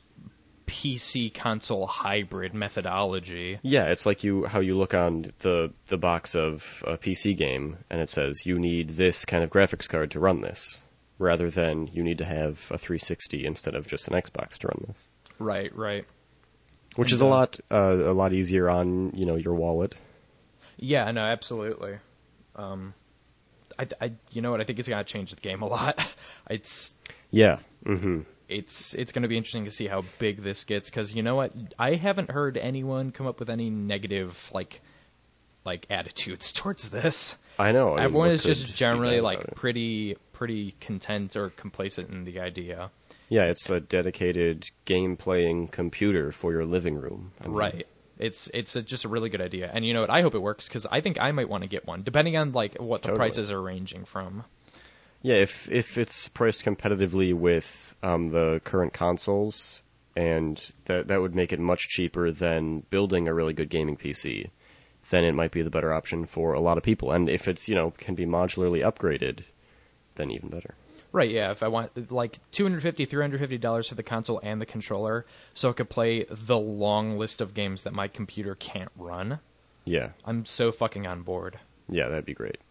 P C console hybrid methodology. Yeah, it's like you how you look on the the box of a P C game and it says you need this kind of graphics card to run this, rather than you need to have a three sixty instead of just an Xbox to run this. Right, right. Which And, is a uh, lot uh, a lot easier on you know your wallet. Yeah, no, absolutely. Um, I, I, you know what? I think it's gonna change the game a lot. It's Yeah. hmm it's it's going to be interesting to see how big this gets, because you know what, I haven't heard anyone come up with any negative like like attitudes towards this. I know. I mean, Everyone what is could just be generally bad like about it? pretty pretty content or complacent in the idea. Yeah, it's a dedicated game playing computer for your living room. I mean, Right. It's it's a, just a really good idea, and you know what, I hope it works, because I think I might want to get one, depending on like what the Totally. prices are ranging from. Yeah, if if it's priced competitively with um, the current consoles, and that that would make it much cheaper than building a really good gaming P C, then it might be the better option for a lot of people. And if it's you know can be modularly upgraded, then even better. Right, yeah, if I want like two hundred fifty dollars, three hundred fifty dollars for the console and the controller, so I could play the long list of games that my computer can't run, Yeah, I'm so fucking on board. yeah, that'd be great.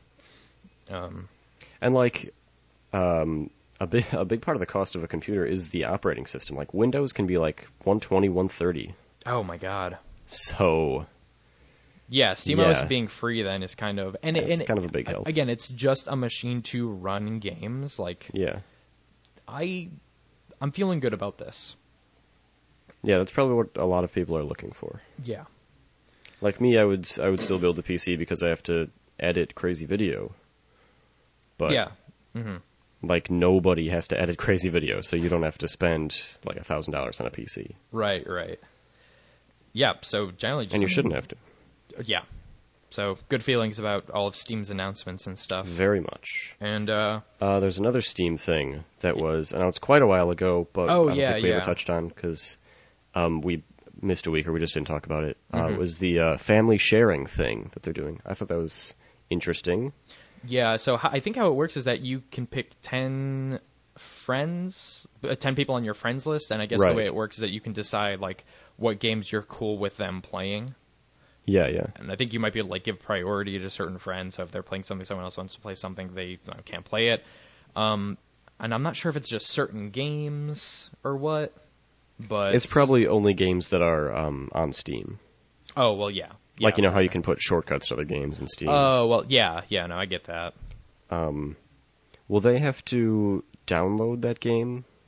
Um, And like, um, a big a big part of the cost of a computer is the operating system. Like Windows can be like one twenty, one thirty. oh my god. So Yeah, SteamOS Yeah. being free then is kind of... and It's and kind of a big help. Again, it's just a machine to run games. Like, yeah, I, I'm feeling good about this. yeah, that's probably what a lot of people are looking for. Yeah. Like me, I would I would still build the P C because I have to edit crazy video. But yeah. hmm like nobody has to edit crazy video, so you don't have to spend like a thousand dollars on a P C, Right, right. Yeah, so generally just... and you shouldn't have to. Yeah. So, good feelings about all of Steam's announcements and stuff. Very much. And, uh... Uh, there's another Steam thing that was, and it's quite a while ago, but Oh, I don't yeah, think we yeah. ever touched on because um, we missed a week or we just didn't talk about it. Uh, Mhm. it was the uh, family sharing thing that they're doing. I thought that was interesting. Yeah, so ho- I think how it works is that you can pick ten friends, uh, ten people on your friends list, and I guess Right. the way it works is that you can decide, like, what games you're cool with them playing. Yeah, yeah. And I think you might be able to, like, give priority to certain friends, so if they're playing something, someone else wants to play something, they you know, can't play it. Um, and I'm not sure if it's just certain games or what, but... It's probably only games that are um, on Steam. Oh, well, yeah. yeah Like, you know how you can put shortcuts to other games in Steam. Oh, well, yeah, yeah, no, I get that. Um, will they have to download that game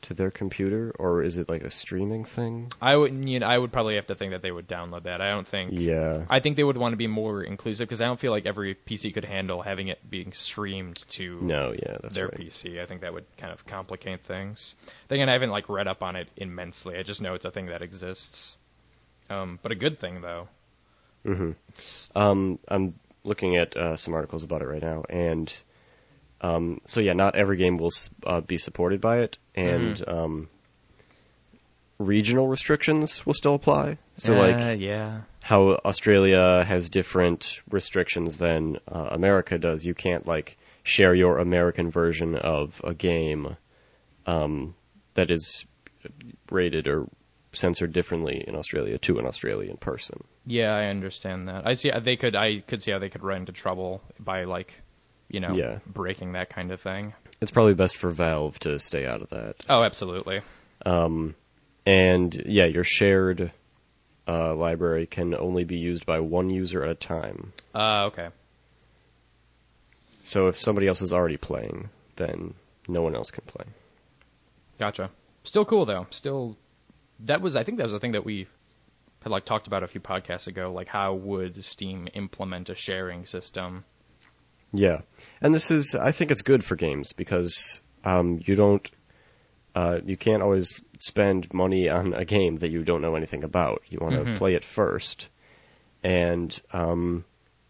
to their computer, or is it like a streaming thing? I would, you know, I would probably have to think that they would download that. I don't think. Yeah. I think they would want to be more inclusive because I don't feel like every P C could handle having it being streamed to No, yeah, that's their right. P C. I think that would kind of complicate things. Then again, I haven't like read up on it immensely. I just know it's a thing that exists. Um, but a good thing though. Mm-hmm. It's, Um, I'm looking at uh, some articles about it right now, and um, so yeah, not every game will uh, be supported by it, and Mhm. um, regional restrictions will still apply. So uh, like yeah. how Australia has different restrictions than uh, America does. You can't like share your American version of a game um, that is rated or censored differently in Australia to an Australian person. Yeah, I understand that. I see. They could. I could see how they could run into trouble by like, you know, Yeah. breaking that kind of thing. It's probably best for Valve to stay out of that. Oh, absolutely. Um, and yeah, your shared uh, library can only be used by one user at a time. Uh, okay. So if somebody else is already playing, then no one else can play. Gotcha. Still cool though. Still, that was. I think that was a thing that we had like talked about a few podcasts ago. Like, how would Steam implement a sharing system? Yeah, and this is, I think it's good for games because um, you don't, uh, you can't always spend money on a game that you don't know anything about. You want to Mhm. play it first, and um,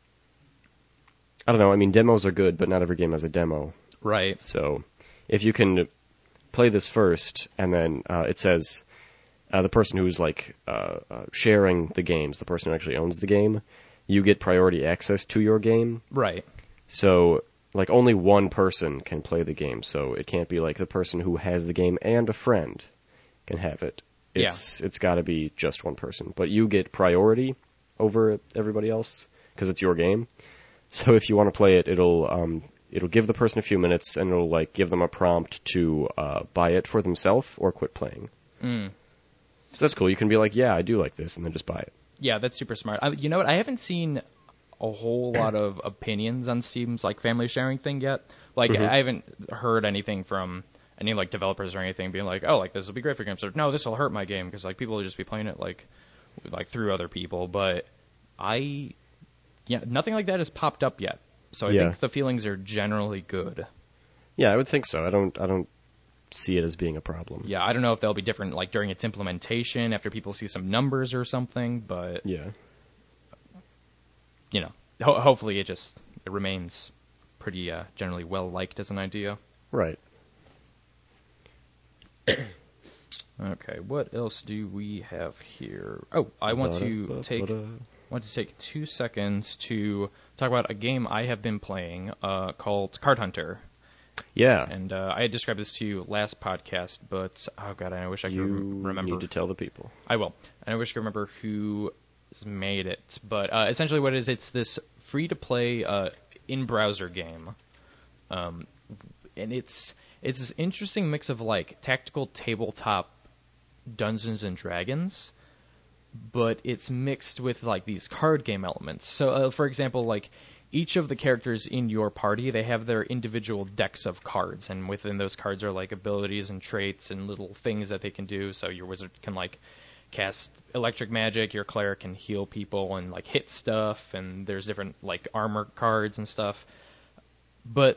I don't know. I mean, demos are good, but not every game has a demo. Right. So if you can play this first, and then uh, it says uh, the person who's like uh, uh, sharing the games, the person who actually owns the game, you get priority access to your game. Right. So like only one person can play the game. So it can't be like the person who has the game and a friend can have it. It's it's got to be just one person. But you get priority over everybody else because it's your game. So if you want to play it, it'll um, it'll give the person a few minutes, and it'll like give them a prompt to uh, buy it for themselves or quit playing. Mm. So that's cool. You can be like, yeah, I do like this, and then just buy it. Yeah, that's super smart. I, you know what? I haven't seen a whole lot of opinions on Steam's like family sharing thing yet. Like, Mhm. I haven't heard anything from any like developers or anything being like, oh, like this will be great for games. Or no, this will hurt my game because like people will just be playing it like like through other people. But I, yeah, nothing like that has popped up yet. So I Yeah. think the feelings are generally good. Yeah, I would think so. I don't I don't see it as being a problem. Yeah, I don't know if they'll be different like during its implementation after people see some numbers or something, but Yeah. you know, ho- hopefully it just it remains pretty uh, generally well liked as an idea. Right. Okay, what else do we have here? Oh, I want to take Ba-da-ba-ba-da. want to take two seconds to talk about a game I have been playing uh, called Card Hunter. Yeah. And uh, I had described this to you last podcast, but oh god, I wish I could You rem- remember. need to tell the people. I will. And I wish I could remember who made it. But uh, essentially what it is, it's this free-to-play uh, in-browser game. Um, and it's it's this interesting mix of, like, tactical tabletop Dungeons and Dragons, but it's mixed with, like, these card game elements. So, uh, for example, like, each of the characters in your party, they have their individual decks of cards, and within those cards are, like, abilities and traits and little things that they can do. So your wizard can, like, cast electric magic, your cleric can heal people and, like, hit stuff, and there's different, like, armor cards and stuff. But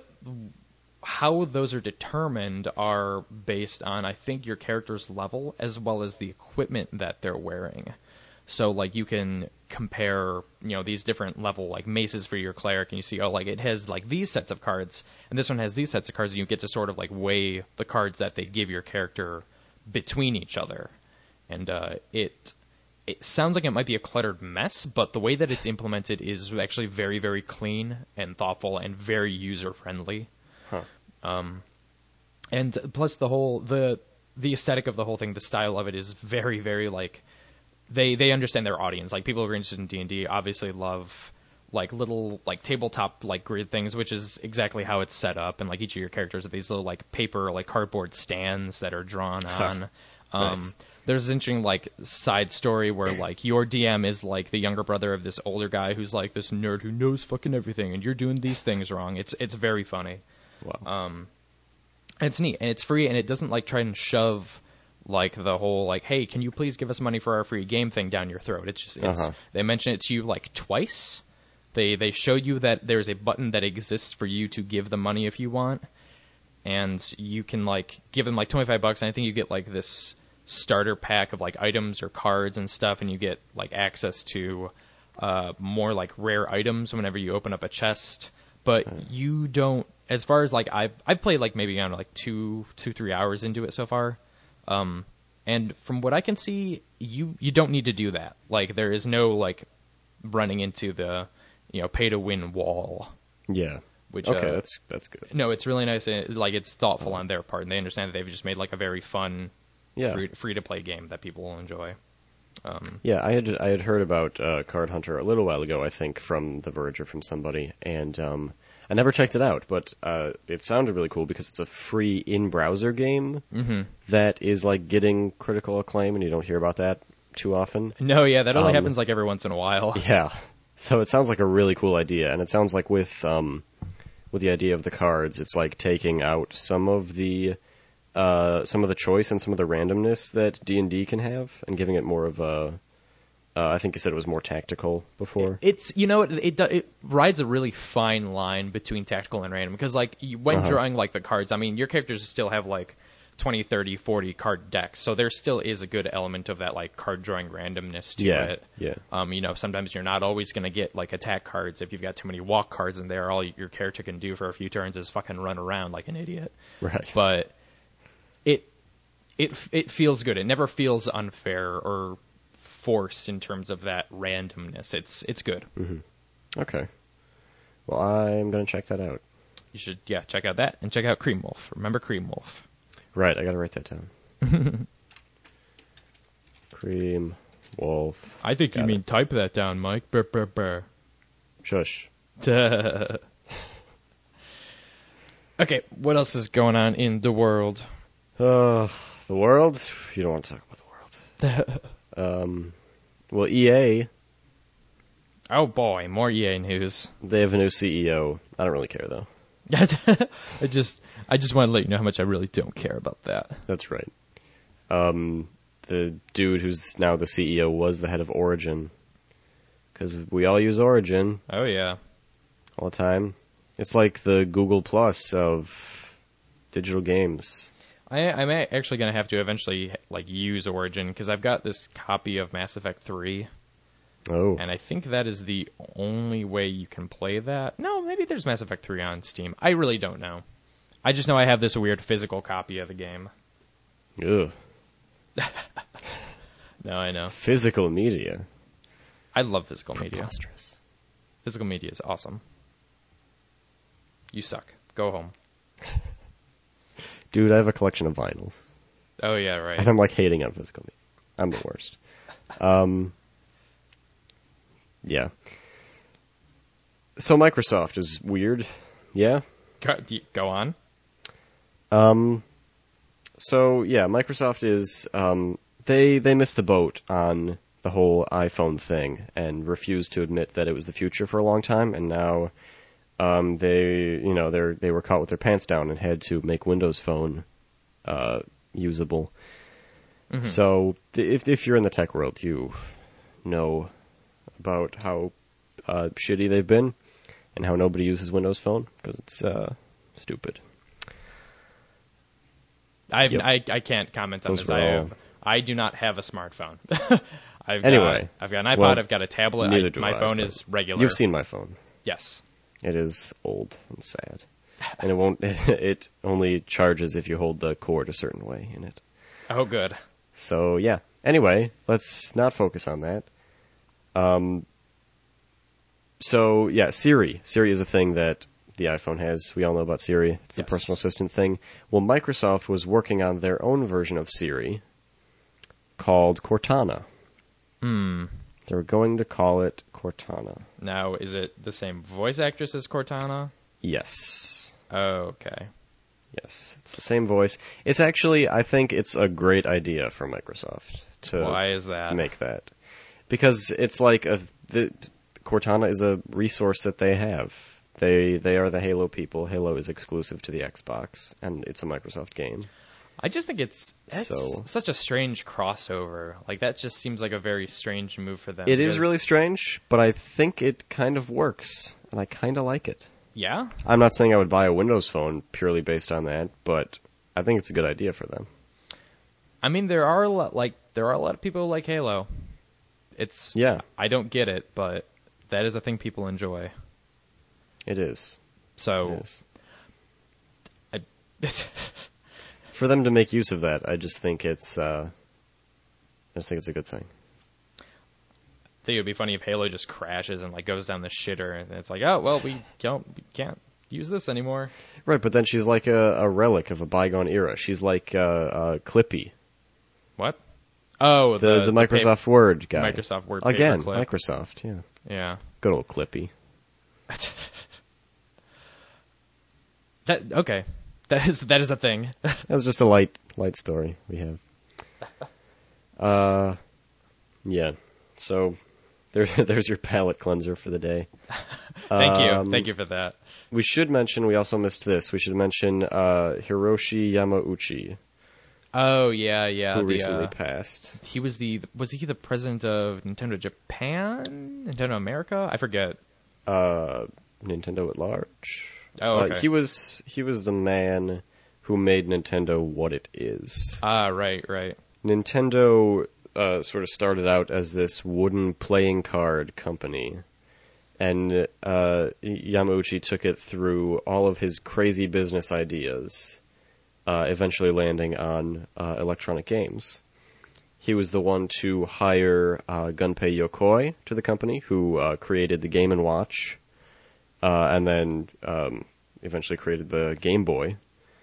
how those are determined are based on, I think, your character's level as well as the equipment that they're wearing. So, like, you can compare, you know, these different level, like, maces for your cleric, and you see, oh, like, it has, like, these sets of cards, and this one has these sets of cards, and you get to sort of, like, weigh the cards that they give your character between each other. And uh, it it sounds like it might be a cluttered mess, but the way that it's implemented is actually very, very clean and thoughtful and very user-friendly. Huh. Um, and plus the whole, the the aesthetic of the whole thing, the style of it is very, very, like, they, they understand their audience. Like, people who are interested in D and D obviously love, like, little, like, tabletop, like, grid things, which is exactly how it's set up. And, like, each of your characters have these little, like, paper, like, cardboard stands that are drawn on. Um, Nice. There's an interesting, like, side story where, like, your D M is, like, the younger brother of this older guy who's, like, this nerd who knows fucking everything, and you're doing these things wrong. It's it's very funny. Wow. Um, And it's neat, and it's free, and it doesn't like try and shove like the whole like, hey, can you please give us money for our free game thing down your throat. It's just it's Uh-huh. they mention it to you like twice. They they show you that there's a button that exists for you to give them money if you want, and you can like give them like twenty-five bucks, and I think you get like this starter pack of like items or cards and stuff, and you get like access to uh, more like rare items whenever you open up a chest. But you don't, as far as like I've I've played like maybe I don't know like two two three hours into it so far, um, and from what I can see, you you don't need to do that. Like there is no like running into the you know pay to win wall. Yeah. Which Okay, uh, that's that's good. no, it's really nice. And like it's thoughtful on their part, and they understand that they've just made like a very fun, Yeah. free free to play game that people will enjoy. Um, Yeah, I had I had heard about uh, Card Hunter a little while ago, I think, from The Verge or from somebody, and um, I never checked it out, but uh, it sounded really cool because it's a free in-browser game mm-hmm. that is like getting critical acclaim, and you don't hear about that too often. No, yeah, that only Um, happens like every once in a while. Yeah, so it sounds like a really cool idea, and it sounds like with um, with the idea of the cards, it's like taking out some of the uh, some of the choice and some of the randomness that D and D can have, and giving it more of a. Uh, I think you said it was more tactical before. It's you know it, it do- it rides a really fine line between tactical and random because like you, when Uh-huh. drawing like the cards, I mean your characters still have like twenty, thirty, forty card decks, so there still is a good element of that like card drawing randomness to Yeah, it. yeah. Um, you know, sometimes you're not always going to get like attack cards if you've got too many walk cards in there. All your character can do for a few turns is fucking run around like an idiot. Right. But it it it feels good. It never feels unfair or forced in terms of that randomness. It's it's good. Okay. Well, I'm gonna check that out. You should yeah check out that and check out Cream Wolf. Remember Cream Wolf. Right, I gotta write that down. Cream Wolf. I think Got you it. mean type that down, Mike. Brr, brr, brr. Shush. Okay, what else is going on in the world? Uh, the world? You don't want to talk about the world. Um, well, E A, Oh boy, more E A news. they have a new C E O. I don't really care, though. I just I just want to let you know how much I really don't care about that. That's right. Um, the dude who's now the C E O was the head of Origin. Because we all use Origin Oh yeah. all the time. It's like the Google Plus of digital games. I, I'm a- actually going to have to eventually like use Origin because I've got this copy of Mass Effect three, Oh. and I think that is the only way you can play that. No, maybe there's Mass Effect three on Steam. I really don't know. I just know I have this weird physical copy of the game. Ugh. No, I know. Physical media. I love physical media. Preposterous. Physical media is awesome. You suck. Go home. Dude, I have a collection of vinyls. Oh yeah, right. And I'm like hating on physical media. I'm the worst. Um, yeah. So Microsoft is weird. Yeah. Go, go on. Um, so yeah, Microsoft is um, they they missed the boat on the whole iPhone thing and refused to admit that it was the future for a long time, and now um, they you know they they were caught with their pants down and had to make Windows Phone uh, usable. Mhm. So th- if if you're in the tech world, you know about how uh, shitty they've been and how nobody uses Windows Phone because it's uh, stupid. I, Yep. I I can't comment on Those this. were I all- I do not have a smartphone. I've Anyway. got, I've got an iPod. Well, I've got a tablet. neither I, do my I, phone but is regular. You've seen my phone. Yes. It is old and sad, and it won't. It only charges if you hold the cord a certain way in it. Oh, good. So yeah. Anyway, let's not focus on that. Um. So yeah, Siri. Siri is a thing that the iPhone has. We all know about Siri. It's the Yes. personal assistant thing. Well, Microsoft was working on their own version of Siri called Cortana. Hmm. They were going to call it Cortana. Now, is it the same voice actress as Cortana? Yes. Oh, okay. Yes, it's the same voice. It's actually, I think it's a great idea for Microsoft to Why is that? make that. Because it's like a, the, Cortana is a resource that they have. They they are the Halo people. Halo is exclusive to the Xbox, and it's a Microsoft game. I just think it's, it's So- such a strange crossover. Like, that just seems like a very strange move for them. It is because- really strange, but I think it kind of works, and I kind of like it. Yeah? I'm not saying I would buy a Windows phone purely based on that, but I think it's a good idea for them. I mean, there are a lot, like, there are a lot of people who like Halo. It's, Yeah. I don't get it, but that is a thing people enjoy. It is. So, It is. I, For them to make use of that, I just think it's, uh, I just think it's a good thing. I think it would be funny if Halo just crashes and like goes down the shitter, and it's like, oh well, we don't, we can't use this anymore. Right, but then she's like a, a relic of a bygone era. She's like uh, uh, Clippy, What? Oh, the the, Microsoft pa- Word guy. Microsoft Word Again, paperclip. Microsoft. Yeah, Yeah. good old Clippy. That okay. That is that is a thing. That's just a light light story we have. Uh, yeah. So there there's your palate cleanser for the day. Thank you, Um, thank you for that. We should mention, we also missed this, we should mention uh, Hiroshi Yamauchi, Oh yeah, yeah. who the, recently uh, passed. he was the was he the president of Nintendo Japan, Nintendo America? I forget. Uh, Nintendo at large. Oh, okay. Uh, he was he was the man who made Nintendo what it is. Ah, right, right. Nintendo uh, sort of started out as this wooden playing card company, and uh, Yamauchi took it through all of his crazy business ideas, uh, eventually landing on uh, electronic games. He was the one to hire uh, Gunpei Yokoi to the company, who uh, created the Game and Watch, uh, and then um, eventually created the Game Boy.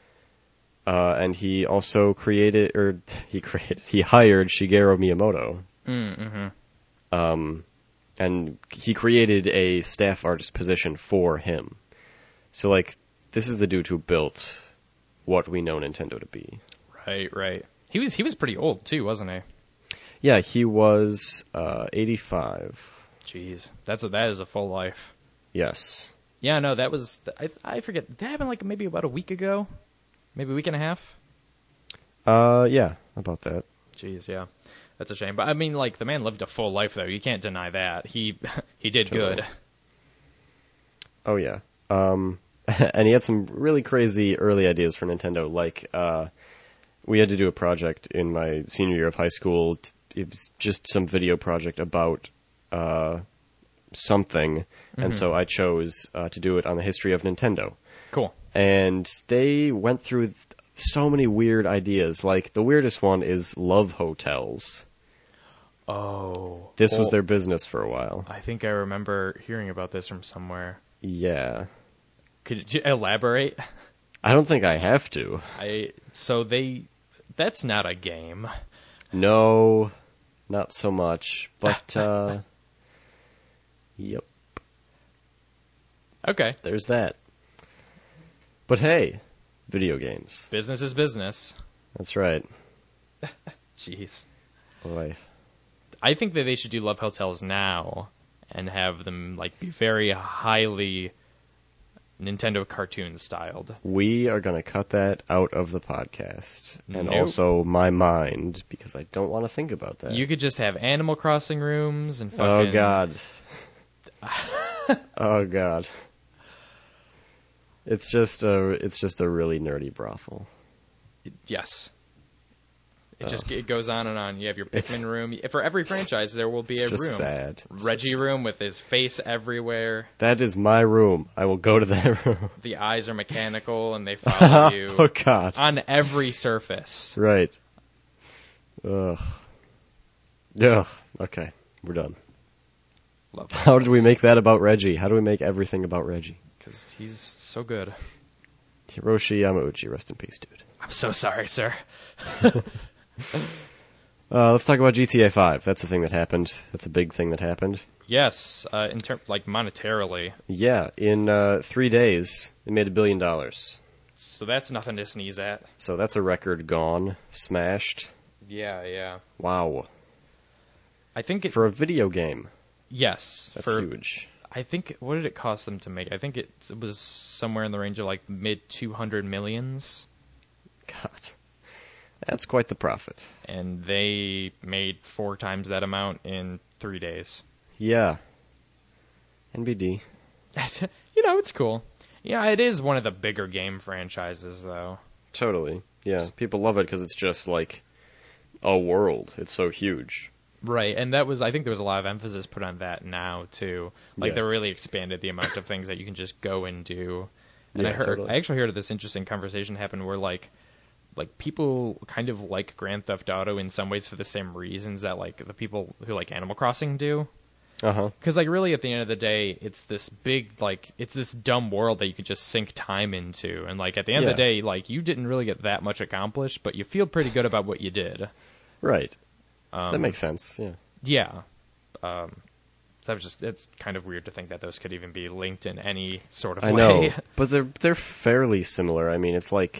Uh, and he also created, or he created, he hired Shigeru Miyamoto. Mm-hmm. Um, and he created a staff artist position for him. So, like, this is the dude who built what we know Nintendo to be. Right, right. He was he was pretty old too, wasn't he? Yeah, he was uh, eighty-five. Jeez, that's a, that is a full life. Yes. Yeah, no, that was I I forget. That happened like maybe about a week ago, maybe a week and a half. Uh, yeah, about that. Jeez, yeah, that's a shame. But I mean, like the man lived a full life though. You can't deny that. He he did Totally. good. Oh, yeah. Um, and he had some really crazy early ideas for Nintendo. Like, uh, we had to do a project in my senior year of high school. It was just some video project about uh, something. Mm-hmm. And so I chose uh, to do it on the history of Nintendo. Cool. And they went through th- so many weird ideas. Like, the weirdest one is love hotels. Oh, This was well, their business for a while. I think I remember hearing about this from somewhere. Yeah. Could you elaborate? I don't think I have to. I so they that's not a game. No, not so much. But, uh, yep, Okay, there's that. But hey, video games. business is business. That's right. Jeez. Boy. I think that they should do love hotels now and have them like be very highly Nintendo cartoon styled. We are going to cut that out of the podcast. And Nope. also my mind, because I don't want to think about that. You could just have Animal Crossing rooms and oh, fucking. God. oh, God. It's just a, it's just a really nerdy brothel. Yes. It just Ugh. it goes on and on. You have your It's- Pikmin room. For every franchise, there will be It's a just room. sad. It's Reggie just- room with his face everywhere. That is my room. I will go to that room. The eyes are mechanical and they follow you oh, God. on every surface. Right. Ugh. Ugh. Okay, we're done. Love How did we make that about Reggie? How do we make everything about Reggie? Because he's so good. Hiroshi Yamauchi, rest in peace, dude. I'm so sorry, sir. Uh, let's talk about G T A five. That's the thing that happened. That's a big thing that happened. Yes, uh, in term like monetarily. Yeah, in uh, three days, it made a billion dollars. So that's nothing to sneeze at. So that's a record gone, smashed. Yeah, yeah. Wow. I think it. For a video game, yes, that's for huge. I think, what did it cost them to make? I think it, it was somewhere in the range of like mid two hundred millions. God, that's quite the profit. And they made four times that amount in three days. Yeah. N B D. You know, it's cool. Yeah, it is one of the bigger game franchises, though. Totally. Yeah, people love it because it's just like a world. It's so huge. Right, and that was, I think there was a lot of emphasis put on that now, too. Like, Yeah. they really expanded the amount of things that you can just go and do. And Yeah, I heard, totally. I actually heard of this interesting conversation happen where, like, like people kind of like Grand Theft Auto in some ways for the same reasons that, like, the people who like Animal Crossing do. Uh-huh. Because, like, really, at the end of the day, it's this big, like, it's this dumb world that you could just sink time into. And, like, at the end Yeah. of the day, like, you didn't really get that much accomplished, but you feel pretty good about what you did. Right. Um, That makes sense, yeah. Yeah. Um, so that was just, it's kind of weird to think that those could even be linked in any sort of I way. know, but they're they're fairly similar. I mean, it's like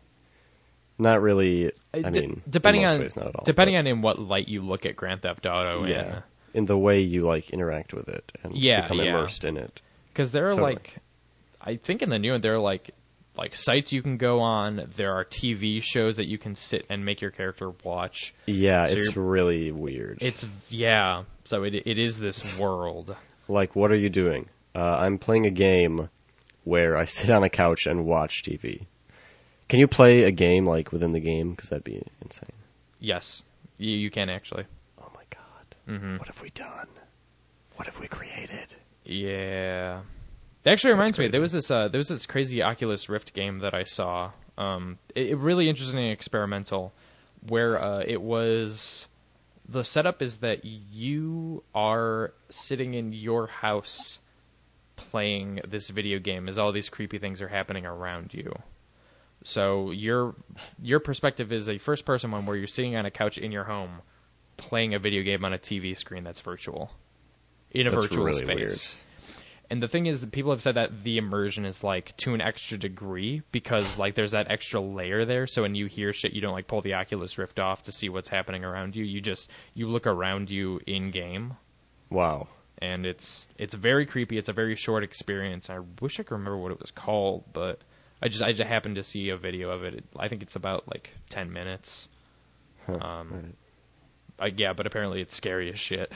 not really. I D- mean, depending in most on ways, not at all. depending but, on in what light you look at Grand Theft Auto. yeah, in the way you like interact with it and Yeah, become yeah. immersed in it. Because there are Totally. like, I think in the new one there are like like sites you can go on. There are T V shows that you can sit and make your character watch. Yeah, So it's you're- really weird. It's yeah. So it it is this world. Like, what are you doing? Uh, I'm playing a game where I sit on a couch and watch T V. Can you play a game like within the game? Because that'd be insane. Yes, you you can actually. Oh my god. hmm What have we done? What have we created? Yeah. It actually reminds me, crazy. there was this uh, there was this crazy Oculus Rift game that I saw. Um, it, it really interesting and experimental, where uh, it was the setup is that you are sitting in your house playing this video game as all these creepy things are happening around you. So your your perspective is a first person one where you're sitting on a couch in your home playing a video game on a T V screen that's virtual. In a That's virtual really space. And the thing is that people have said that the immersion is like to an extra degree because like there's that extra layer there. So when you hear shit, you don't like pull the Oculus Rift off to see what's happening around you. You just you look around you in game, Wow. and it's it's very creepy. It's a very short experience. I wish I could remember what it was called, but I just I just happened to see a video of it. I think it's about like ten minutes. Huh. Um, Right. I, yeah, but apparently it's scary as shit.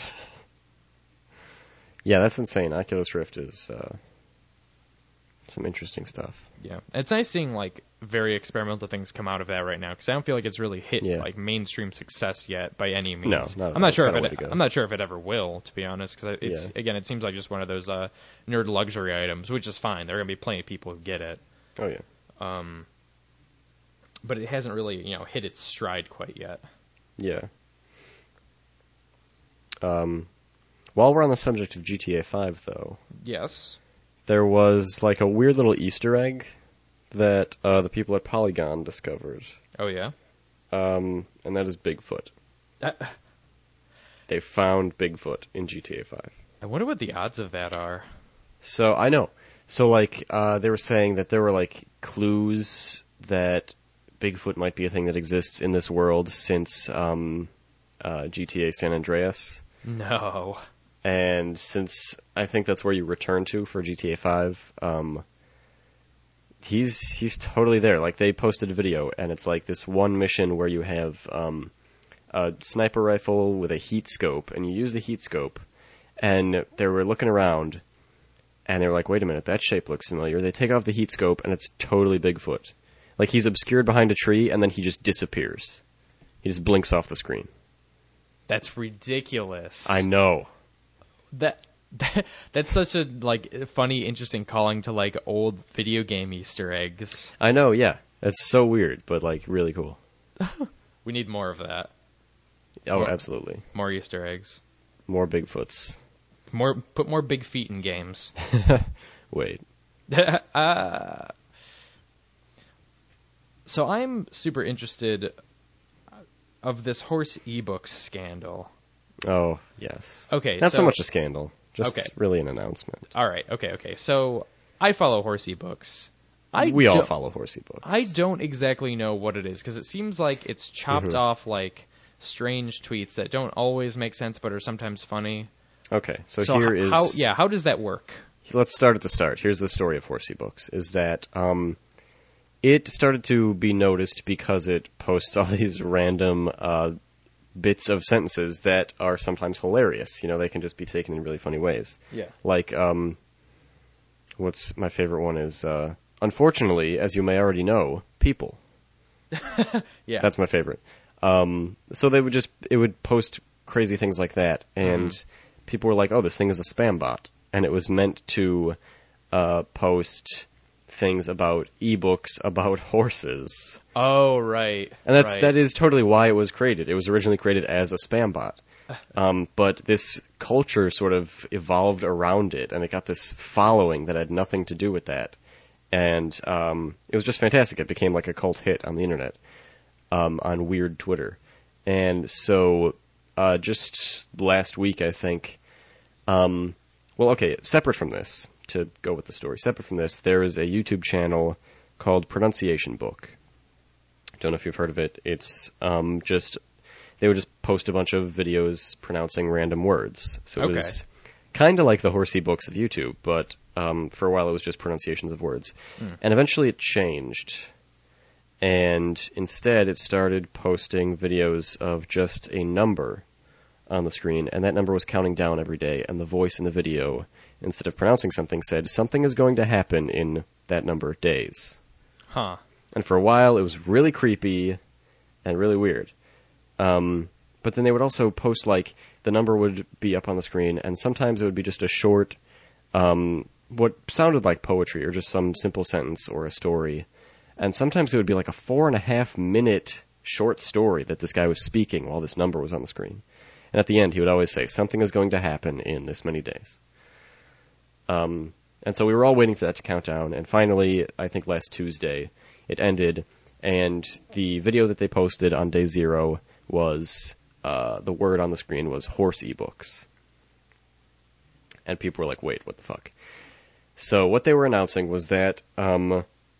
Yeah, that's insane. Oculus Rift is uh, some interesting stuff. Yeah, it's nice seeing like very experimental things come out of that right now because I don't feel like it's really hit Yeah. like mainstream success yet by any means. No, not at I'm all. not It's sure got if a way it. to go. I'm not sure if it ever will, to be honest, because it's Yeah. again it seems like just one of those uh, nerd luxury items, which is fine. There are gonna be plenty of people who get it, Oh yeah. um, but it hasn't really you know hit its stride quite yet. Yeah. Um, while we're on the subject of G T A five, though, Yes. there was like a weird little Easter egg that uh, the people at Polygon discovered, Oh yeah. um, and that is Bigfoot. Uh, They found Bigfoot in G T A five. I wonder what the odds of that are. So I know. So like uh, they were saying that there were like clues that Bigfoot might be a thing that exists in this world since um, uh, G T A San Andreas. No. And since I think that's where you return to for G T A five, um, he's he's totally there. Like they posted a video, and it's like this one mission where you have um, a sniper rifle with a heat scope, and you use the heat scope, and they were looking around, and they were like, "Wait a minute, that shape looks familiar." They take off the heat scope, and it's totally Bigfoot. Like he's obscured behind a tree, and then he just disappears. He just blinks off the screen. That's ridiculous. I know. That, that that's such a like funny, interesting calling to like old video game Easter eggs. I know, yeah. That's so weird, but like really cool. We need more of that. Oh, More- absolutely. More Easter eggs. More Bigfoots. More put more big feet in games. Wait. uh, so I'm super interested of this horse ebooks scandal. Oh, yes. Okay, Not so, so- much a scandal, just Okay. really an announcement. All right, okay, okay. So I follow horse ebooks. I we all don't- follow horsey books. I don't exactly know what it is because it seems like it's chopped Mhm. off like strange tweets that don't always make sense but are sometimes funny. Okay, so, So here h- is... how yeah, how does that work? Let's start at the start. Here's the story of Horsey Books, is that um, it started to be noticed because it posts all these random uh, bits of sentences that are sometimes hilarious. You know, they can just be taken in really funny ways. Yeah. Like, um, what's my favorite one is, uh, unfortunately, as you may already know, people. Yeah. That's my favorite. Um, so they would just, it would post crazy things like that, and mm-hmm. people were like, oh, this thing is a spam bot. And it was meant to uh, post things about ebooks about horses. Oh, right. And that's right. that is totally why it was created. It was originally created as a spam bot. Um, but this culture sort of evolved around it, and it got this following that had nothing to do with that. And um, it was just fantastic. It became like a cult hit on the internet, um, on weird Twitter. And so uh, just last week, I think, um, well, okay, separate from this, to go with the story, separate from this, there is a YouTube channel called Pronunciation Book. Don't know if you've heard of it. It's um, just... They would just post a bunch of videos pronouncing random words. So it okay. was kind of like the Horsey Books of YouTube, but um, for a while it was just pronunciations of words. Mm. And eventually it changed. And instead it started posting videos of just a number on the screen, and that number was counting down every day, and the voice in the video, instead of pronouncing something, said, something is going to happen in that number of days. Huh. And for a while it was really creepy and really weird. Um, but then they would also post, like, the number would be up on the screen, and sometimes it would be just a short, um, what sounded like poetry, or just some simple sentence or a story. And sometimes it would be like a four and a half minute short story that this guy was speaking while this number was on the screen. And at the end, he would always say, something is going to happen in this many days. Um, and so we were all waiting for that to count down, and finally, I think last Tuesday, it ended, and the video that they posted on day zero was, uh, the word on the screen was horse ebooks. And people were like, wait, what the fuck? So what they were announcing was that um,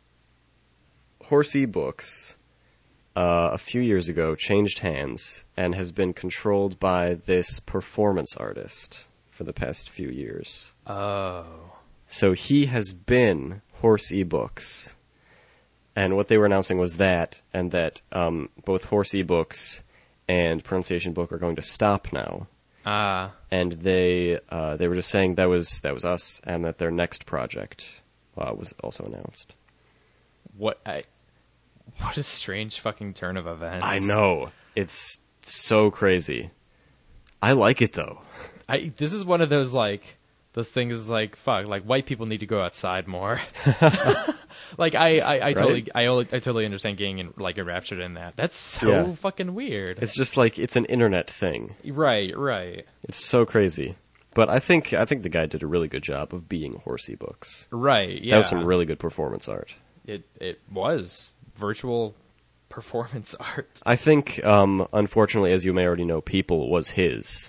horse ebooks, uh, a few years ago, changed hands and has been controlled by this performance artist for the past few years. Oh. So he has been horse ebooks. And what they were announcing was that, and that um, both horse ebooks and Pronunciation Book are going to stop now. Ah. And they uh, they were just saying that was that was us, and that their next project uh, was also announced. What I, what a strange fucking turn of events. I know. It's so crazy. I like it, though. I This is one of those, like, those things like, fuck, like, white people need to go outside more. Like, I, I, I right? totally, I, I totally understand getting, in, like, enraptured in that. That's so yeah. fucking weird. It's just like, it's an internet thing. Right, right. It's so crazy. But I think, I think the guy did a really good job of being Horsey Books. Right, yeah. That was some really good performance art. It, it was virtual performance art. I think, um, unfortunately, as you may already know, People was his.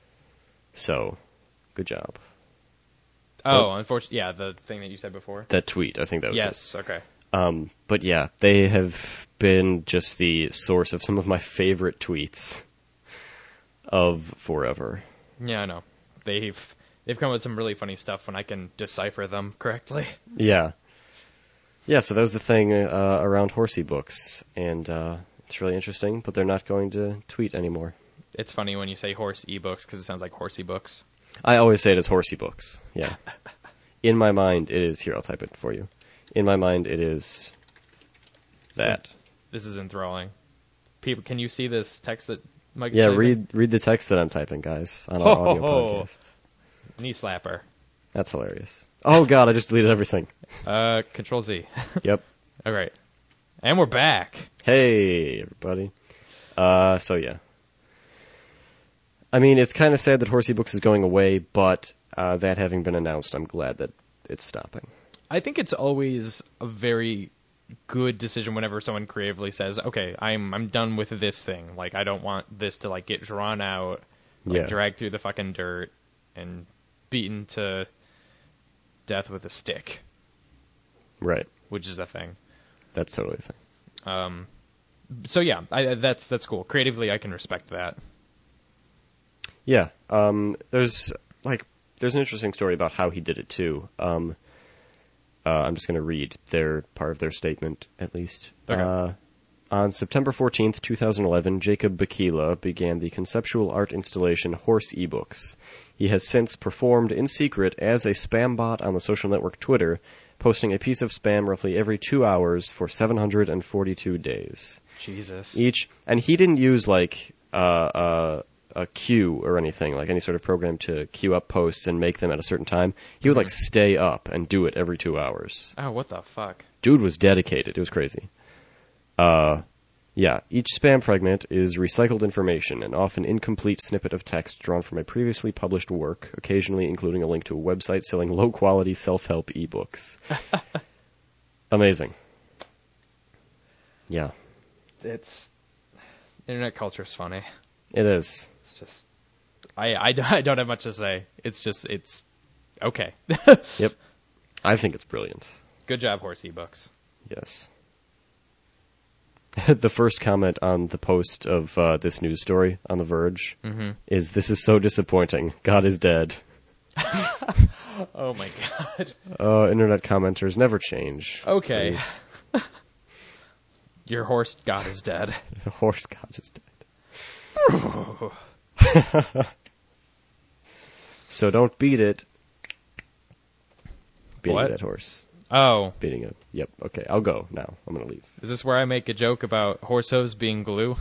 So, good job. Oh, unfortunately, yeah, the thing that you said before. That tweet, I think that was yes, it. okay. Um, but yeah, they have been just the source of some of my favorite tweets of forever. Yeah, I know. They've they've come with some really funny stuff when I can decipher them correctly. Yeah. Yeah, so that was the thing uh, around Horsey Books, and uh, it's really interesting, but they're not going to tweet anymore. It's funny when you say horse ebooks because it sounds like horsey books. I always say it as Horsey Books, yeah. In my mind, it is, here, I'll type it for you. In my mind, it is that. This is enthralling. People, can you see this text that Mike's Yeah, typing? read read the text that I'm typing, guys, on our Ho, ho, audio ho. podcast. Knee slapper. That's hilarious. Oh, God, I just deleted everything. Uh, Control Z. Yep. All right. And we're back. Hey, everybody. Uh, so, yeah. I mean, it's kind of sad that Horsey Books is going away, but uh, that having been announced, I'm glad that it's stopping. I think it's always a very good decision whenever someone creatively says, okay, I'm I'm done with this thing. Like, I don't want this to, like, get drawn out, like, Yeah. dragged through the fucking dirt, and beaten to death with a stick. Right. Which is a thing. That's totally the thing. Um, so, yeah, I, that's that's cool. Creatively, I can respect that. Yeah. Um, there's like there's an interesting story about how he did it too. Um, uh, I'm just going to read their part of their statement at least. Okay. Uh, on September fourteenth, twenty eleven, Jacob Bakila began the conceptual art installation Horse eBooks. He has since performed in secret as a spam bot on the social network Twitter, posting a piece of spam roughly every two hours for seven hundred forty-two days. Jesus. Each, and he didn't use like uh, uh, a queue or anything, like any sort of program to queue up posts and make them at a certain time. He would like stay up and do it every two hours. Oh, what the fuck? Dude was dedicated. It was crazy. Uh, yeah, each spam fragment is recycled information, an often incomplete snippet of text drawn from a previously published work, occasionally including a link to a website selling low-quality self-help ebooks. Amazing. Yeah. It's... Internet culture's funny. It is. It's just... I, I, I don't have much to say. It's just, it's... Okay. Yep. I think it's brilliant. Good job, Horse eBooks. Yes. The first comment on the post of uh, this news story on The Verge Mm-hmm. is, "This is so disappointing. God is dead." Oh my god. Uh, internet commenters never change. Okay. Please. Your horse god is dead. The horse god is dead. So don't beat it. Beating What? that horse. Oh, Beating it. Yep. Okay, I'll go now. I'm going to leave. is this where I make a joke about horse hooves being glue?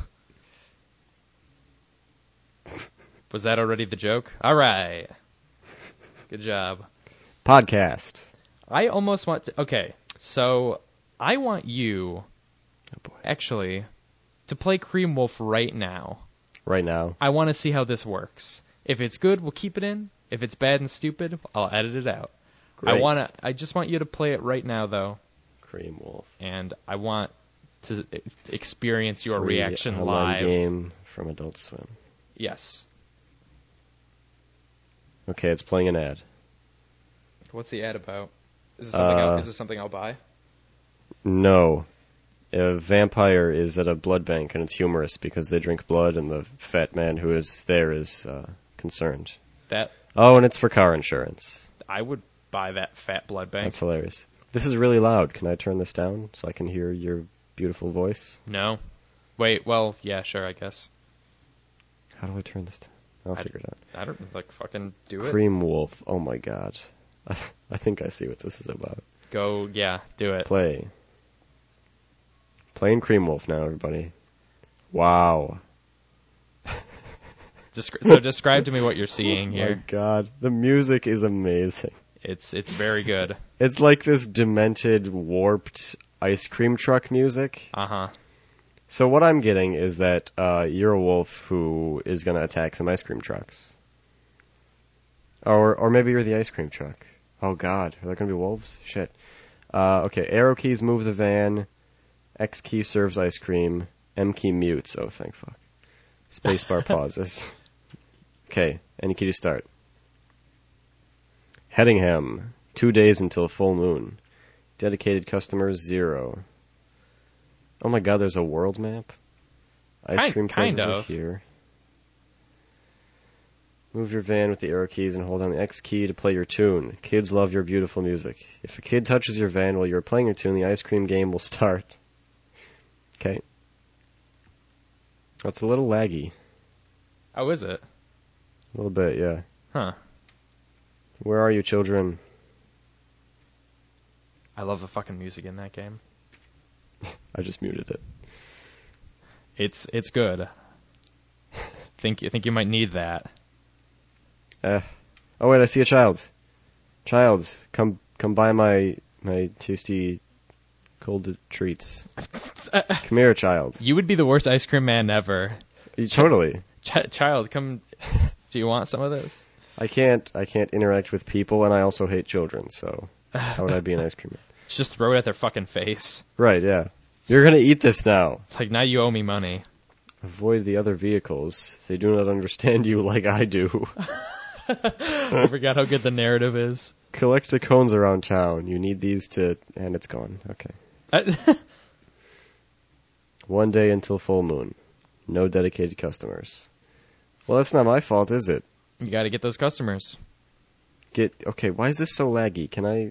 Was that already the joke? All right. Good job. Podcast. I almost want to... Okay, so I want you, Oh boy. actually, to play Cream Wolf right now. Right now. I want to see how this works. If it's good, we'll keep it in. If it's bad and stupid, I'll edit it out. Great. I want to. I just want you to play it right now, though, Cream Wolf. and I want to experience your Free reaction online live. game from Adult Swim. Yes. Okay, it's playing an ad. What's the ad about? Is this something? Uh, I'll, is this something I'll buy? No. A vampire is at a blood bank, and it's humorous because they drink blood, and the fat man who is there is uh, concerned. That Oh, and it's for car insurance. I would buy that fat blood bank. That's hilarious. This is really loud. Can I turn this down so I can hear your beautiful voice? No. Wait. Well, yeah, sure. I guess. How do I turn this down? I'll I- figure it out. I don't like fucking do it. Cream Wolf. Oh my god. I think I see what this is about. Go. Yeah. Do it. Play. Playing Cream Wolf now, everybody. Wow. Descri- so describe to me what you're seeing Oh my here. god. The music is amazing. It's it's very good. It's like this demented, warped ice cream truck music. Uh huh. So what I'm getting is that uh, you're a wolf who is going to attack some ice cream trucks. Or or maybe you're the ice cream truck. Oh god, are there going to be wolves? Shit. Uh, okay, arrow keys move the van. X key serves ice cream. M key mutes. Oh, thank fuck. Spacebar pauses. Okay, any key to start. Headingham. Two days until full moon. Dedicated customers, zero. Oh my god, there's a world map? Ice Kind- cream kind flavors are of. here. Move your van with the arrow keys and hold down the X key to play your tune. Kids love your beautiful music. If a kid touches your van while you're playing your tune, the ice cream game will start. Okay. Oh, it's a little laggy. Oh, is it? A little bit, yeah. Huh. Where are you, children? I love the fucking music in that game. I just muted it. It's it's good. think you think you might need that. Uh, oh wait, I see a child. Child, come come buy my my tasty cold treats. Come here, child. You would be the worst ice cream man ever. You- Totally. Ch- child, come. Do you want some of this? I can't I can't interact with people, and I also hate children. So how would I be an ice cream man? Just throw it at their fucking face. Right, yeah. You're gonna eat this now. It's like, now you owe me money. Avoid the other vehicles. They do not understand you like I do. I forgot how good the narrative is. Collect the cones around town. You need these to... And it's gone. Okay. I- One day until full moon. No dedicated customers. Well, that's not my fault, is it? You got to get those customers. Get okay. Why is this so laggy? Can I?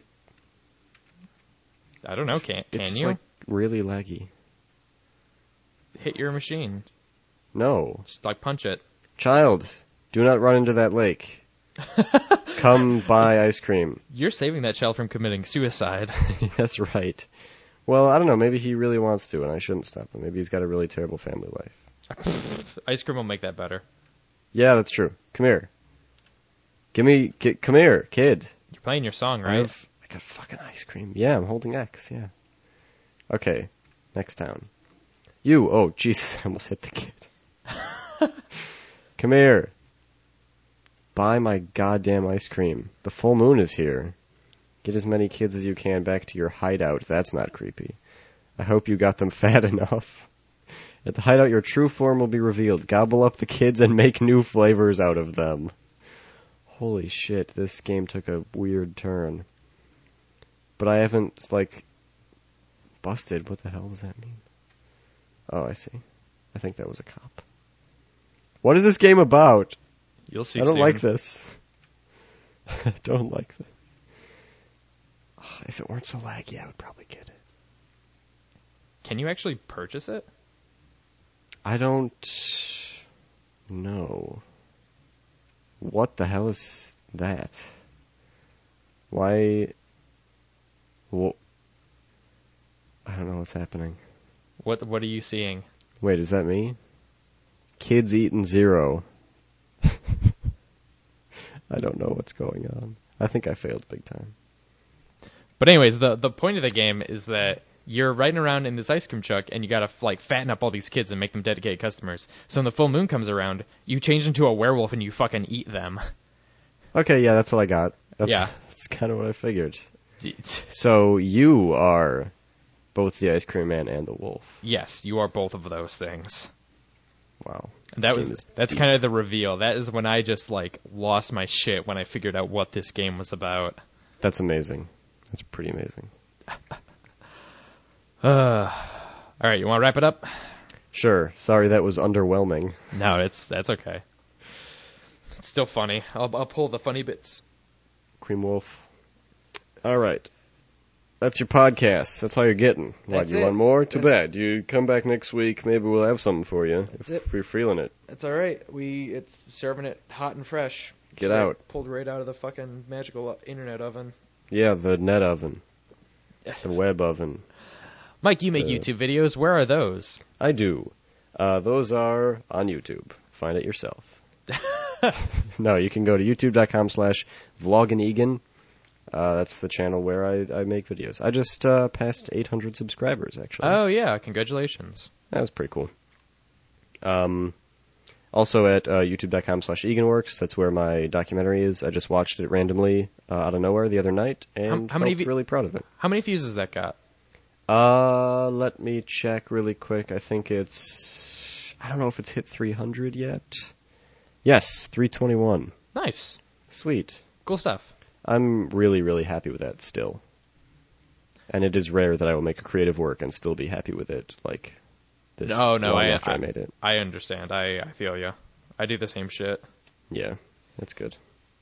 I don't know. Can can it's you like really laggy? hit your machine? No, Just like punch it. child, do not run into that lake. Come buy ice cream. You're saving that child from committing suicide. That's right. Well, I don't know. Maybe he really wants to, and I shouldn't stop him. Maybe he's got a really terrible family life. Ice cream will make that better. Yeah, that's true. Come here. Give me. Get, come here, kid. You're playing your song, I right? have. I got fucking ice cream. Yeah, I'm holding X. Yeah. Okay. Next town. You. Oh, Jesus! I almost hit the kid. Come here. Buy my goddamn ice cream. The full moon is here. Get as many kids as you can back to your hideout. That's not creepy. I hope you got them fat enough. At the hideout, your true form will be revealed. Gobble up the kids and make new flavors out of them. Holy shit, this game took a weird turn. But I haven't, like, busted. What the hell does that mean? Oh, I see. I think that was a cop. What is this game about? You'll see I don't soon. like this. I don't like this. Oh, if it weren't so laggy, I would probably get it. Can you actually purchase it? I don't know. What the hell is that? Why? Well, I don't know what's happening. What What are you seeing? Wait, is that me? Kids eating zero. I don't know what's going on. I think I failed big time. But anyways, the the point of the game is that you're riding around in this ice cream truck, and you gotta like fatten up all these kids and make them dedicated customers. So when the full moon comes around, you change into a werewolf and you fucking eat them. Okay, yeah, that's what I got. That's, Yeah. That's kind of what I figured. So you are both the ice cream man and the wolf. Yes, you are both of those things. Wow. And that This game was is that's deep. kind of the reveal. That is when I just like lost my shit when I figured out what this game was about. That's amazing. That's pretty amazing. Uh, all right, you want to wrap it up? Sure. Sorry, that was underwhelming. No, it's that's okay. It's still funny. I'll I'll pull the funny bits. Cream Wolf. All right. That's your podcast. That's all you're getting. What, That's you it. want more? Too That's- bad. You come back next week. Maybe we'll have something for you. That's if it. you're feeling it. That's all right. We it's serving it hot and fresh. Get Straight- out. Pulled right out of the fucking magical internet oven. Yeah, the net oven. The web oven. Mike, you make Uh, YouTube videos. Where are those? I do. Uh, those are on YouTube. Find it yourself. No, you can go to youtube.com slash vloginegan. Uh, that's the channel where I, I make videos. I just uh, passed eight hundred subscribers, actually. Oh yeah, congratulations. That was pretty cool. Um, also at uh, youtube.com slash eganworks. That's where my documentary is. I just watched it randomly uh, out of nowhere the other night and How- how felt many vi- really proud of it. How many views has that got? Uh, let me check really quick. I think it's... I don't know if it's hit three hundred yet. Yes, three twenty-one. Nice, Sweet. cool stuff. I'm really, really happy with that still. And it is rare that I will make a creative work and still be happy with it, like this No, no, long I, after I, I made it. I understand. I, I feel you. I do the same shit. Yeah, that's good.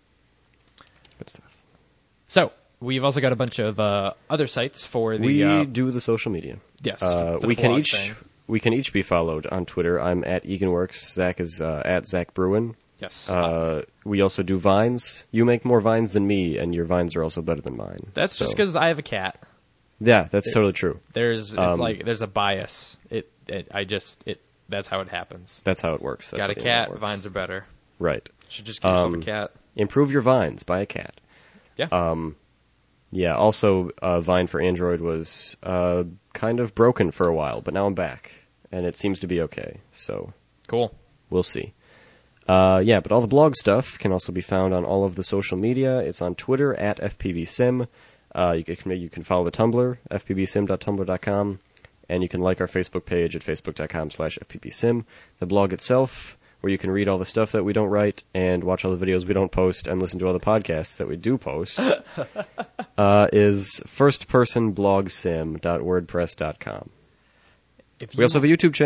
Good stuff. So we've also got a bunch of uh, other sites for the. We uh, do the social media. yes, Uh, for the we can blog each thing. we can each be followed on Twitter. I'm at EganWorks. Zach is uh, at Zach Bruin. Yes, Uh, we also do vines. You make more vines than me, and your vines are also better than mine. that's So- just because I have a cat. Yeah, that's totally true. There's it's Um, like there's a bias. It, it I just it that's how it happens. That's how it works. That's got how a the internet cat, works. vines are better. Right. Should just get yourself Um, a cat. Improve your vines. Buy a cat. Yeah. Um, yeah. Also, uh, Vine for Android was uh, kind of broken for a while, but now I'm back, and it seems to be okay. So Cool. we'll see. Uh, yeah, but all the blog stuff can also be found on all of the social media. It's on Twitter at F P V Sim. Uh, you can you can follow the Tumblr, f p v sim dot tumblr dot com, and you can like our Facebook page at facebook.com slash fpvsim. The blog itself, where you can read all the stuff that we don't write and watch all the videos we don't post and listen to all the podcasts that we do post, uh, is first person blog sim dot wordpress dot com. If We also have a YouTube channel,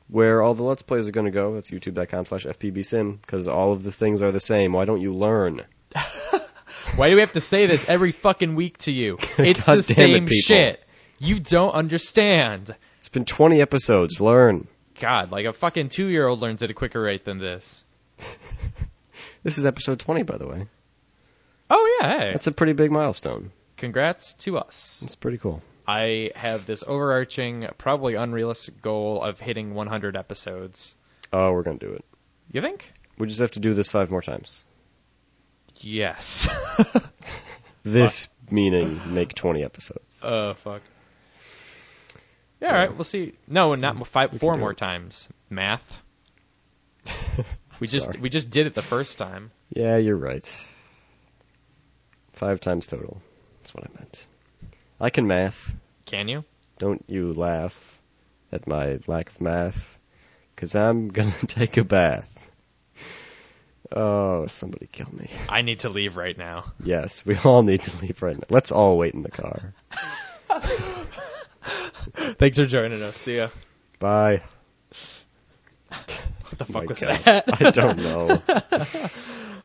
where all the Let's Plays are going to go. That's youtube.com slash FPBSim, because all of the things are the same. Why don't you learn? Why do we have to say this every fucking week to you? It's God the damn same it, people. shit. You don't understand. It's been twenty episodes. Learn. God, like a fucking two-year-old learns at a quicker rate than this. This is episode twenty, by the way. Oh, yeah, hey. That's a pretty big milestone. Congrats to us. It's pretty cool. I have this overarching, probably unrealistic goal of hitting one hundred episodes. Oh, we're going to do it. You think? We just have to do this five more times. Yes. This meaning make twenty episodes. Oh, uh, fuck. Yeah, all right, we'll see. No, not five, We four can do more it. times. Math. We just Sorry. we just did it the first time. Yeah, you're right. Five times total. That's what I meant. I can math. Can you? Don't you laugh at my lack of math, because I'm going to take a bath. Oh, somebody kill me. I need to leave right now. Yes, we all need to leave right now. Let's all wait in the car. Thanks for joining us. See ya. Bye. What the My fuck was God. that? I don't know.